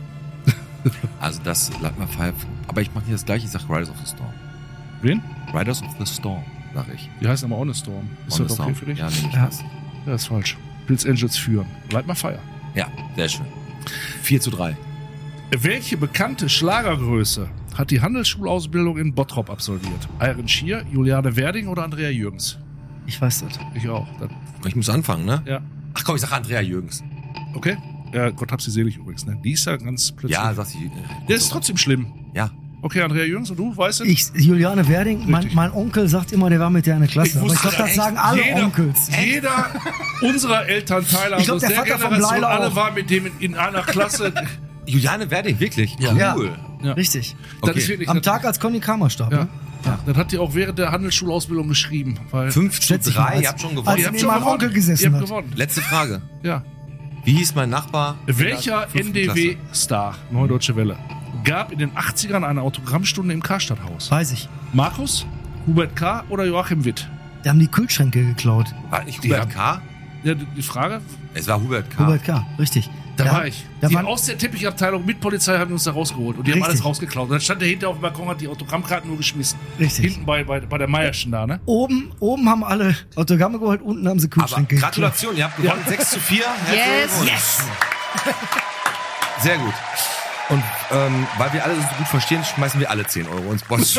Also das, Light My Fire. Aber ich mache nicht das gleiche, ich sag Riders of the Storm. Wen? Riders of the Storm, sag ich. Die heißen aber On a Storm. Ist On das the okay Storm. für dich? Ja, nehme ich Ja. das. Ja, ist falsch. Pilz Angels führen. Light My Fire. Ja, sehr schön. vier zu drei. Welche bekannte Schlagergröße hat die Handelsschulausbildung in Bottrop absolviert? Iron Schier, Juliane Werding oder Andrea Jürgens? Ich weiß das. Ich auch. Das, Ich muss anfangen, ne? ja. Ach komm, ich sag Andrea Jürgens. Okay. Ja, Gott hab sie selig übrigens. Ne? Die ist ja ganz plötzlich. Ja, sagt sie. Der ist trotzdem schlimm. Ja. Okay, Andrea Jürgens und du, weißt du? Ich, Juliane Werding, mein, Richtig. mein Onkel sagt immer, der war mit der in der Klasse. Ich Aber ich wusste glaube, das echt, sagen alle jeder, Onkels. Jeder unserer Elternteile Ich glaub, aus der der Vater von Generation, Bleila alle auch. waren mit dem in, in einer Klasse. Juliane Werding, wirklich? Ja. Cool. Ja. Richtig. Das Okay. ist wirklich, Am das, Tag, als Conny Kramer starb. ja. Ne? Ja. Das hat die auch während der Handelsschulausbildung geschrieben. Weil fünf zu Schätze ich mal, drei, als- ihr habt schon als gewonnen. ihr sie habt neben schon meinem gewonnen. Onkel gesessen Ihr habt hat. gewonnen. Letzte Frage. Ja. Wie hieß mein Nachbar? in Welcher der fünften N D Klasse? W-Star, Neue Deutsche Welle, gab in den achtzigern eine Autogrammstunde im Karstadthaus? Weiß ich. Markus, Hubert K. oder Joachim Witt? Die haben die Kühlschränke geklaut. War nicht Die Hubert haben- K.? Ja, die die Frage, Es war Hubert K. Hubert K., richtig. da Ja, war ich. Da die waren, aus der Teppichabteilung mit Polizei haben uns da rausgeholt. Und die haben Richtig. alles rausgeklaut. Und dann stand der hinter auf dem Balkon, hat die Autogrammkarten nur geschmissen. Richtig. Hinten bei, bei, bei der Meierschen da, ne? oben, oben haben alle Autogramme geholt, unten haben sie Aber Kühlschränke geklaut. Gratulation, ihr habt gewonnen. sechs zu vier. Yes. Yes. Sehr gut. Und ähm, weil wir alle so gut verstehen, schmeißen wir alle zehn Euro ins Boss.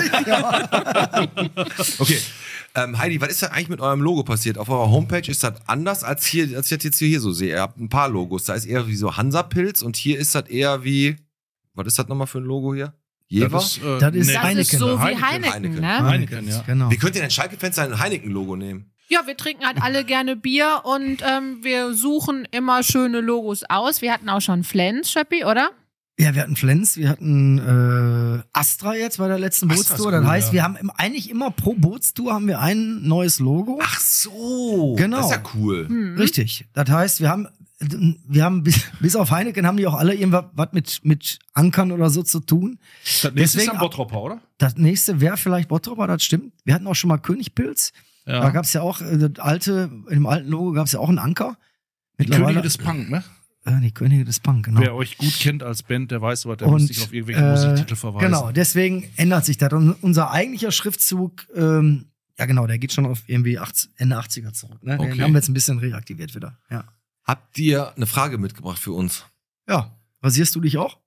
Okay. Ähm, Heidi, was ist da eigentlich mit eurem Logo passiert? Auf eurer Homepage ist das anders, als hier, als ich das jetzt hier so sehe. Ihr habt ein paar Logos. Da ist eher wie so Hansa-Pilz und hier ist das eher wie, was ist das nochmal für ein Logo hier? Jever? Das ist, äh, Das ist nee. Das Heineken. ist so wie Heineken. Heineken, Heineken. ne? Heineken, ja. Genau. Wie könnt ihr denn Schalke-Fans ein Heineken-Logo nehmen? Ja, wir trinken halt alle gerne Bier und ähm, wir suchen immer schöne Logos aus. Wir hatten auch schon Flens, Schöppi, oder? Ja, wir hatten Flens, wir hatten äh, Astra jetzt bei der letzten Astra ist Bootstour. Das cool, heißt, ja. wir haben im, eigentlich immer pro Bootstour haben wir ein neues Logo. Ach so. Genau. Das ist ja cool. Hm. Richtig. Das heißt, wir haben, wir haben bis, bis auf Heineken haben die auch alle irgendwas was mit, mit Ankern oder so zu tun. Das nächste Deswegen- ist am Bottropper, oder? Das nächste wäre vielleicht Bottroper, das stimmt. Wir hatten auch schon mal Königpilz. Ja. Da gab's ja auch, äh, das alte, im alten Logo gab's ja auch einen Anker. Die Könige des Punk, ne? äh, die Könige des Punk, genau. Wer euch gut kennt als Band, der weiß, was der Und, muss sich auf irgendwelche äh, Musiktitel verweisen. Genau, deswegen ändert sich das. Und unser eigentlicher Schriftzug, ähm, ja genau, der geht schon auf irgendwie achtzig, Ende achtziger zurück. Ne? Den Okay. haben wir jetzt ein bisschen reaktiviert wieder. Ja. Habt ihr eine Frage mitgebracht für uns? Ja, rasierst du dich auch?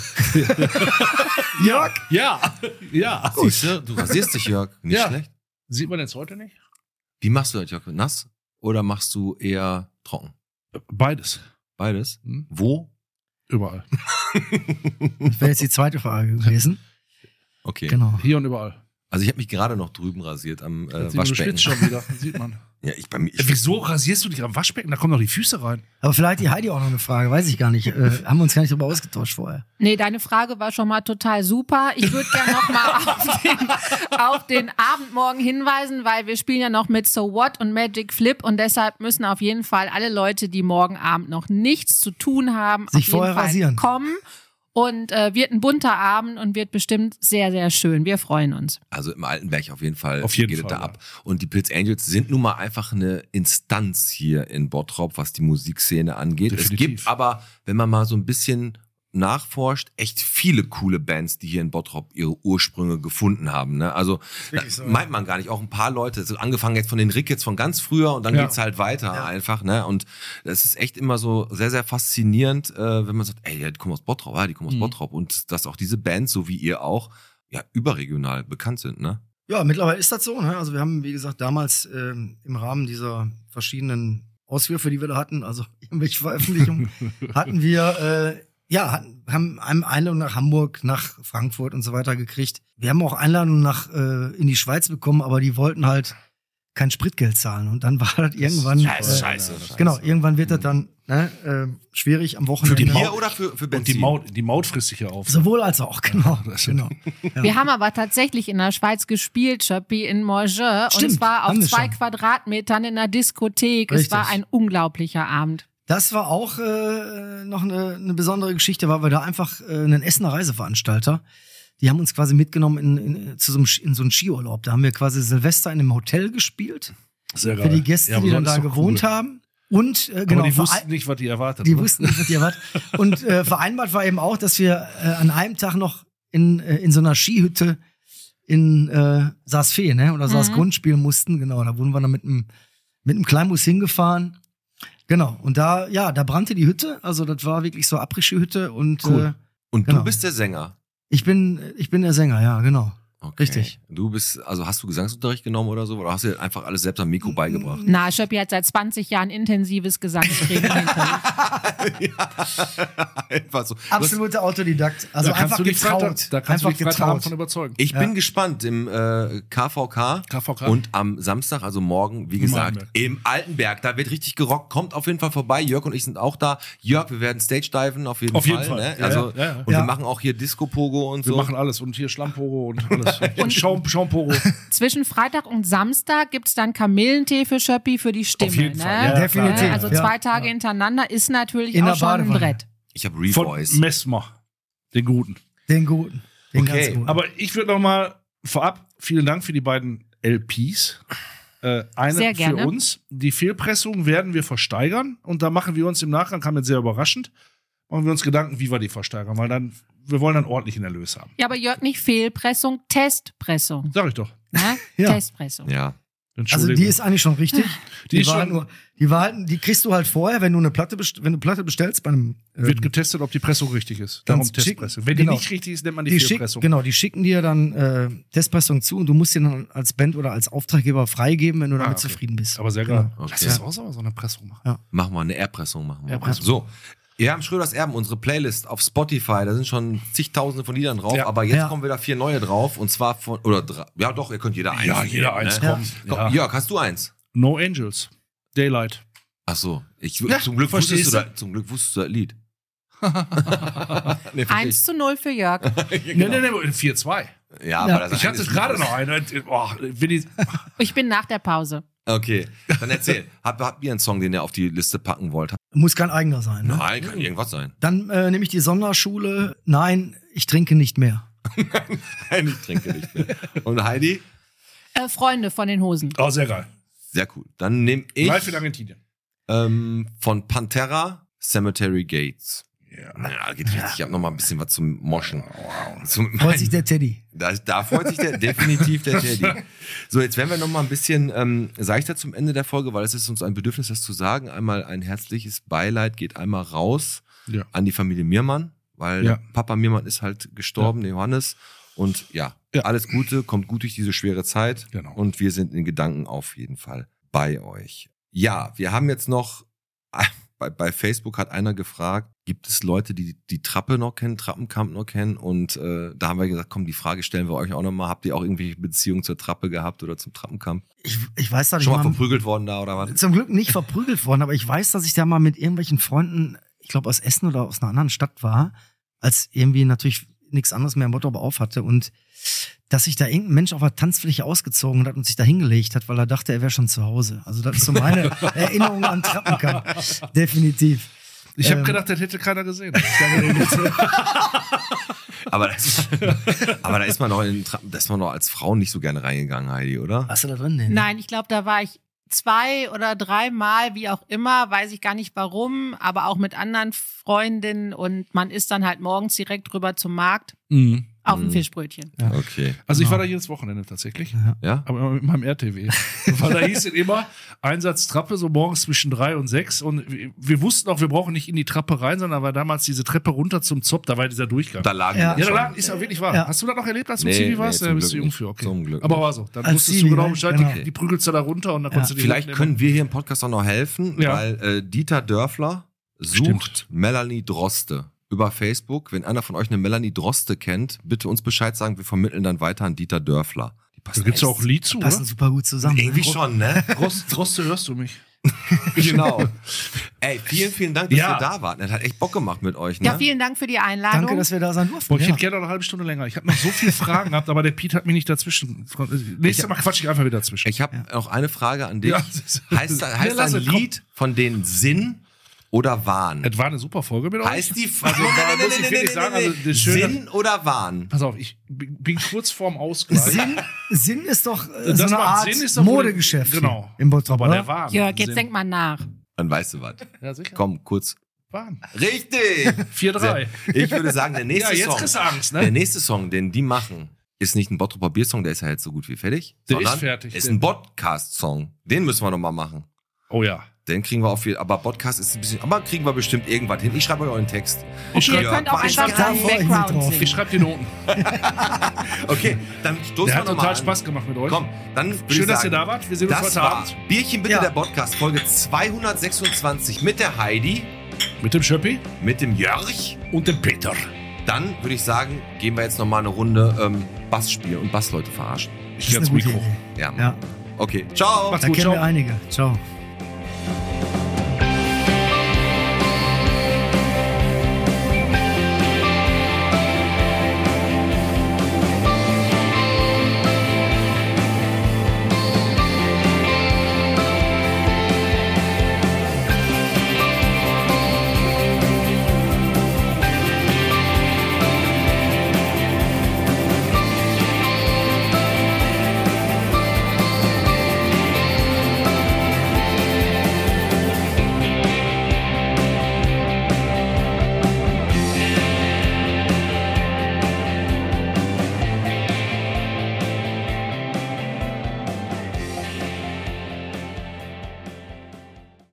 Jörg? Ja, ja. Siehst du, du rasierst dich, Jörg. Nicht Ja. schlecht. Sieht man jetzt heute nicht? Wie machst du das, Jörg? Nass oder machst du eher trocken? Beides. Beides? Hm? Wo? Überall. Das wäre jetzt die zweite Frage gewesen. Okay. Genau. Hier und überall. Also ich habe mich gerade noch drüben rasiert am äh, Sieht man, du Waschbecken. schwitzt schon wieder. Sieht man. Ja, ich bei mir. Äh, Ich, Wieso rasierst du dich am Waschbecken? Da kommen doch die Füße rein. Aber vielleicht die Heidi auch noch eine Frage, weiß ich gar nicht. Äh, haben wir uns gar nicht darüber ausgetauscht vorher. Nee, deine Frage war schon mal total super. Ich würde gerne noch mal auf den, auf den Abend morgen hinweisen, weil wir spielen ja noch mit So What und Magic Flip und deshalb müssen auf jeden Fall alle Leute, die morgen Abend noch nichts zu tun haben, Sich auf jeden vorher Fall rasieren. kommen. Und äh, wird ein bunter Abend und wird bestimmt sehr, sehr schön. Wir freuen uns. also im Altenberg auf jeden Fall Auf jeden geht es Fall, da ja. ab. Und die Pilz Angels sind nun mal einfach eine Instanz hier in Bottrop, was die Musikszene angeht. Es Definitiv. gibt aber, wenn man mal so ein bisschen nachforscht, echt viele coole Bands, die hier in Bottrop ihre Ursprünge gefunden haben. Ne? Also da so, meint man gar nicht. Auch ein paar Leute, so angefangen jetzt von den Rickets von ganz früher und dann Ja. geht's halt weiter einfach. Ne? Und das ist echt immer so sehr, sehr faszinierend, äh, wenn man sagt, ey, die kommen aus Bottrop, ja, die kommen aus Mhm. Bottrop. Und dass auch diese Bands, so wie ihr auch, ja, überregional bekannt sind. Ne? Ja, mittlerweile ist das so. Ne? Also wir haben, wie gesagt, damals ähm, im Rahmen dieser verschiedenen Auswürfe, die wir da hatten, also irgendwelche Veröffentlichungen, hatten wir, äh, ja, hatten, haben eine Einladung nach Hamburg, nach Frankfurt und so weiter gekriegt. Wir haben auch Einladungen nach äh, in die Schweiz bekommen, aber die wollten halt kein Spritgeld zahlen. Und dann war das irgendwann. Scheiße, äh, scheiße, scheiße. Genau, irgendwann wird das dann ne, äh, schwierig am Für Wochenende. die Bier oder für, für Und Benzin? die Maut, die Maut frisst sich ja auf. Sowohl als auch, genau. Das- genau. Ja. Wir haben aber tatsächlich in der Schweiz gespielt, Schöppi, in Morges. Und Stimmt, zwar auf haben wir zwei schon. Quadratmetern in der Diskothek. Es Richtig. war ein unglaublicher Abend. Das war auch äh, noch eine, eine besondere Geschichte, weil wir da einfach äh, einen Essener Reiseveranstalter, die haben uns quasi mitgenommen in, in, zu so einem, Ski- in so einen Skiurlaub. Da haben wir quasi Silvester in einem Hotel gespielt. Sehr Für die Gäste, Ja, die dann das da ist doch gewohnt cool. haben. Und äh, genau, Aber die verei- wussten nicht, was die erwartet. die oder? wussten nicht, was die erwartet. Und äh, vereinbart war eben auch, dass wir äh, an einem Tag noch in, äh, in so einer Skihütte in äh, Saas-Fee, ne? Oder Saas-Grund spielen mussten. Genau, da wurden wir dann mit einem mit einem Kleinbus hingefahren. Genau, und da, ja, da brannte die Hütte. Also das war wirklich so Après-Ski-Hütte. Und Cool. äh, Und Genau. du bist der Sänger. ich bin ich bin der Sänger, ja, genau. Okay. Richtig. Du bist, also hast du Gesangsunterricht genommen oder so? Oder hast du dir einfach alles selbst am Mikro beigebracht? Na, Schöppi hat seit zwanzig Jahren intensives Gesangstraining hinter sich. Einfach so. Du hast- Absoluter Autodidakt. Also da kannst einfach du dich getraut. Freitag, da kannst einfach du dich Freitagabend getraut. von überzeugen. Ich Ja. bin gespannt im äh, K V K, K V K. und am Samstag, also morgen, wie Im gesagt, Altenberg. im Altenberg. Da wird richtig gerockt. Kommt auf jeden Fall vorbei. Jörg und ich sind auch da. Jörg, wir werden Stage-diven auf jeden Auf Fall. jeden Fall. Ne? Ja, Also, ja, ja. Und Ja. wir machen auch hier Disco-Pogo und Wir so. machen alles. Und hier Schlammporo und alles. und Schaum, Schaumporo. Zwischen Freitag und Samstag gibt's dann Kamillentee für Schöppi für die Stimme. Auf jeden ne? Fall, ja, definitiv. Also Ja. zwei Tage hintereinander ist natürlich In auch der schon ein Badewanne. Brett. ich habe Von Revoice. Messmer. Den guten. Den guten. Den Okay, ganz guten. Aber ich würde noch mal vorab, vielen Dank für die beiden L Ps. Äh, eine Sehr gerne. für uns. Die Fehlpressung werden wir versteigern und da machen wir uns im Nachgang, kam jetzt sehr überraschend, machen wir uns Gedanken, wie wir die versteigern, weil dann, wir wollen dann ordentlichen Erlös haben. Ja, aber Jörg, nicht Fehlpressung, Testpressung. Sag ich doch. Ne? Ja. Testpressung. Ja. Also die ist eigentlich schon richtig. Die Die, ist war schon- halt nur, die, war halt, die kriegst du halt vorher, wenn du eine Platte, best- wenn du Platte bestellst bei einem. ähm, Wird getestet, ob die Pressung richtig ist. Darum Ganz schick- Testpressung. Wenn genau. die nicht richtig ist, nennt man die, die schick, Fehlpressung. genau, die schicken dir dann äh, Testpressung zu und du musst dir dann als Band oder als Auftraggeber freigeben, wenn du damit Ah, okay. zufrieden bist. Aber sehr Genau. geil. Okay. Lass uns auch so eine Pressung machen. Machen wir eine Airpressung. Machen wir. Airpressung. So. Wir haben Schröders Erben, unsere Playlist auf Spotify. Da sind schon zigtausende von Liedern drauf. Ja. Aber jetzt Ja. kommen wieder vier neue drauf. Und zwar von, oder drei. Ja, doch, ihr könnt jeder eins. Ja, jeder nehmen, eins, ne? komm. Komm, Ja. Jörg, hast du eins? No Angels. Daylight. Ach so. Ich, Ja, zum, Glück verstehst wusstest du du? da, zum Glück wusstest du das Lied. nee, Eins zu null für Jörg. Nee, nee, nee, vier zwei. Ja, Ja. aber das Ich hatte gerade noch eine. Oh, Willi, Ich bin nach der Pause. Okay, dann erzähl. Habt, habt ihr einen Song, den ihr auf die Liste packen wollt? Muss kein eigener sein. Ne? Nein, kann irgendwas sein. Dann äh, nehme ich die Sonderschule. Nein, ich trinke nicht mehr. Nein, ich trinke nicht mehr. Und Heidi? Äh, Freunde von den Hosen. oh, sehr geil. Sehr cool. Dann nehme ich Live in Argentinien. ähm, von Pantera Cemetery Gates. Ja. Naja, geht richtig. Ich habe noch mal ein bisschen was zum Moschen. Zum, Freut sich der Teddy. da, da freut sich der, definitiv der Teddy. So, jetzt werden wir noch mal ein bisschen ähm, seichter zum Ende der Folge, weil es ist uns ein Bedürfnis, das zu sagen. Einmal ein herzliches Beileid geht einmal raus Ja. an die Familie Miermann, weil Ja. Papa Miermann ist halt gestorben, der Johannes. Und ja, Ja. alles Gute, kommt gut durch diese schwere Zeit. Genau. Und wir sind in Gedanken auf jeden Fall bei euch. Ja, wir haben jetzt noch, bei, bei Facebook hat einer gefragt, gibt es Leute, die die Trappe noch kennen, Trappenkamp noch kennen? Und äh, da haben wir gesagt, komm, die Frage stellen wir euch auch nochmal. Habt ihr auch irgendwelche Beziehungen zur Trappe gehabt oder zum Trappenkamp? Ich, ich weiß, dass Schon ich mal mal verprügelt worden da oder was? zum Glück nicht verprügelt worden, aber ich weiß, dass ich da mal mit irgendwelchen Freunden, ich glaube aus Essen oder aus einer anderen Stadt war, als irgendwie natürlich nichts anderes mehr im Bottrop auf hatte und dass sich da irgendein Mensch auf der Tanzfläche ausgezogen hat und sich da hingelegt hat, weil er dachte, er wäre schon zu Hause. Also das ist so meine Erinnerung an Trappenkamp. Definitiv. Ich habe Ähm. gedacht, das hätte keiner gesehen. Aber, das, aber da ist man noch in den Trappen, da ist man noch als Frau nicht so gerne reingegangen, Heidi, oder? Hast du da drin denn? Nein, ich glaube, da war ich zwei oder dreimal, wie auch immer, weiß ich gar nicht warum, aber auch mit anderen Freundinnen und man ist dann halt morgens direkt rüber zum Markt Mhm. auf Mhm. ein Fischbrötchen. Okay. Also ich Genau. war da jedes Wochenende tatsächlich. Ja? Aber immer mit meinem R T W. Weil da hieß es immer, Einsatz Trappe, so morgens zwischen drei und sechs. Und wir, wir wussten auch, wir brauchen nicht in die Trappe rein, sondern war damals diese Treppe runter zum Zopf, da war dieser Durchgang. Da lagen Ja. die ja, da schon. lag, ist ja wirklich wahr. Ja. Hast du das noch erlebt, als du Nee, Zivi nee, warst? zum Ja, bist du Glück jung nicht. für, okay. Zum Glück Aber nicht. war so. Dann Als wusstest Zivi, du genau ne? Bescheid, Genau. die, die prügelst du da runter und dann Ja. konntest du die Vielleicht mitnehmen. können wir hier im Podcast auch noch helfen, Ja. weil äh, Dieter Dörfler sucht Stimmt. Melanie Droste über Facebook. Wenn einer von euch eine Melanie Droste kennt, bitte uns Bescheid sagen. Wir vermitteln dann weiter an Dieter Dörfler. Die Da passen gibt's ja echt- auch ein Lied zu, Passen oder? super gut zusammen. Irgendwie ne? schon, ne? Droste, Droste, hörst du mich? Genau. Ey, vielen, vielen Dank, dass Ja. ihr da wart. Das hat echt Bock gemacht mit euch, ne? Ja, vielen Dank für die Einladung. Danke, dass wir da sein durften. Boah, ich ja. hätte gerne noch eine halbe Stunde länger. Ich habe noch so viele Fragen gehabt, aber der Piet hat mich nicht dazwischen. Nächstes Mal quatsch ich einfach wieder dazwischen. Ich habe noch eine Frage an dich. Ja, das ist- heißt Ja, heißt lass ein es, komm. Lied von den Sinn oder Wahn? Es war eine super Folge mit euch. Heißt die Also, da muss ich wirklich sagen, also das Schöne, Sinn oder Wahn? pass auf, ich bin bin kurz vorm Ausgleich. Sinn, Sinn ist doch äh, Das so eine macht Art Sinn, ist doch wohl- Modegeschäft Genau. hier im Bottrop, Aber oder? der war. Jörg, jetzt denk mal nach. Dann weißt du was. Ja, sicher. Komm, kurz. Waren. Richtig! vier drei. Ich würde sagen, der nächste Ja, jetzt Song. kriegst du Angst, ne? Der nächste Song, den die machen, ist nicht ein Bottroper Biersong, der ist ja jetzt so gut wie fertig. Der sondern ist fertig, Ist der- ein Podcast-Song. Den müssen wir nochmal machen. Oh ja. Den kriegen wir auf viel, aber Podcast ist ein bisschen, aber kriegen wir bestimmt irgendwann hin. Ich schreibe euch euren Text. Ich Ihr schreibe Ja, könnt auch mach ich einfach da einen vor, ich bin Background drauf. singen. ich schreib die Noten. Okay, dann stoßen Der wir hat nochmal total an. Spaß gemacht mit euch. Komm, dann würde ich Schön, dass sagen, ihr da wart. Wir sehen uns das heute war Abend. Bierchen bitte Ja. der Podcast, Folge zweihundertsechsundzwanzig mit der Heidi, Mit dem Schöppi mit dem Jörg. und dem Peter. Dann würde ich sagen, gehen wir jetzt nochmal eine Runde ähm, Bass spielen und Bassleute verarschen. Ich Das geh ist ans eine gute Mikro. Idee. Ja. Ja, Okay, ciao. Macht's da gut, kennen ciao. wir einige. Ciao.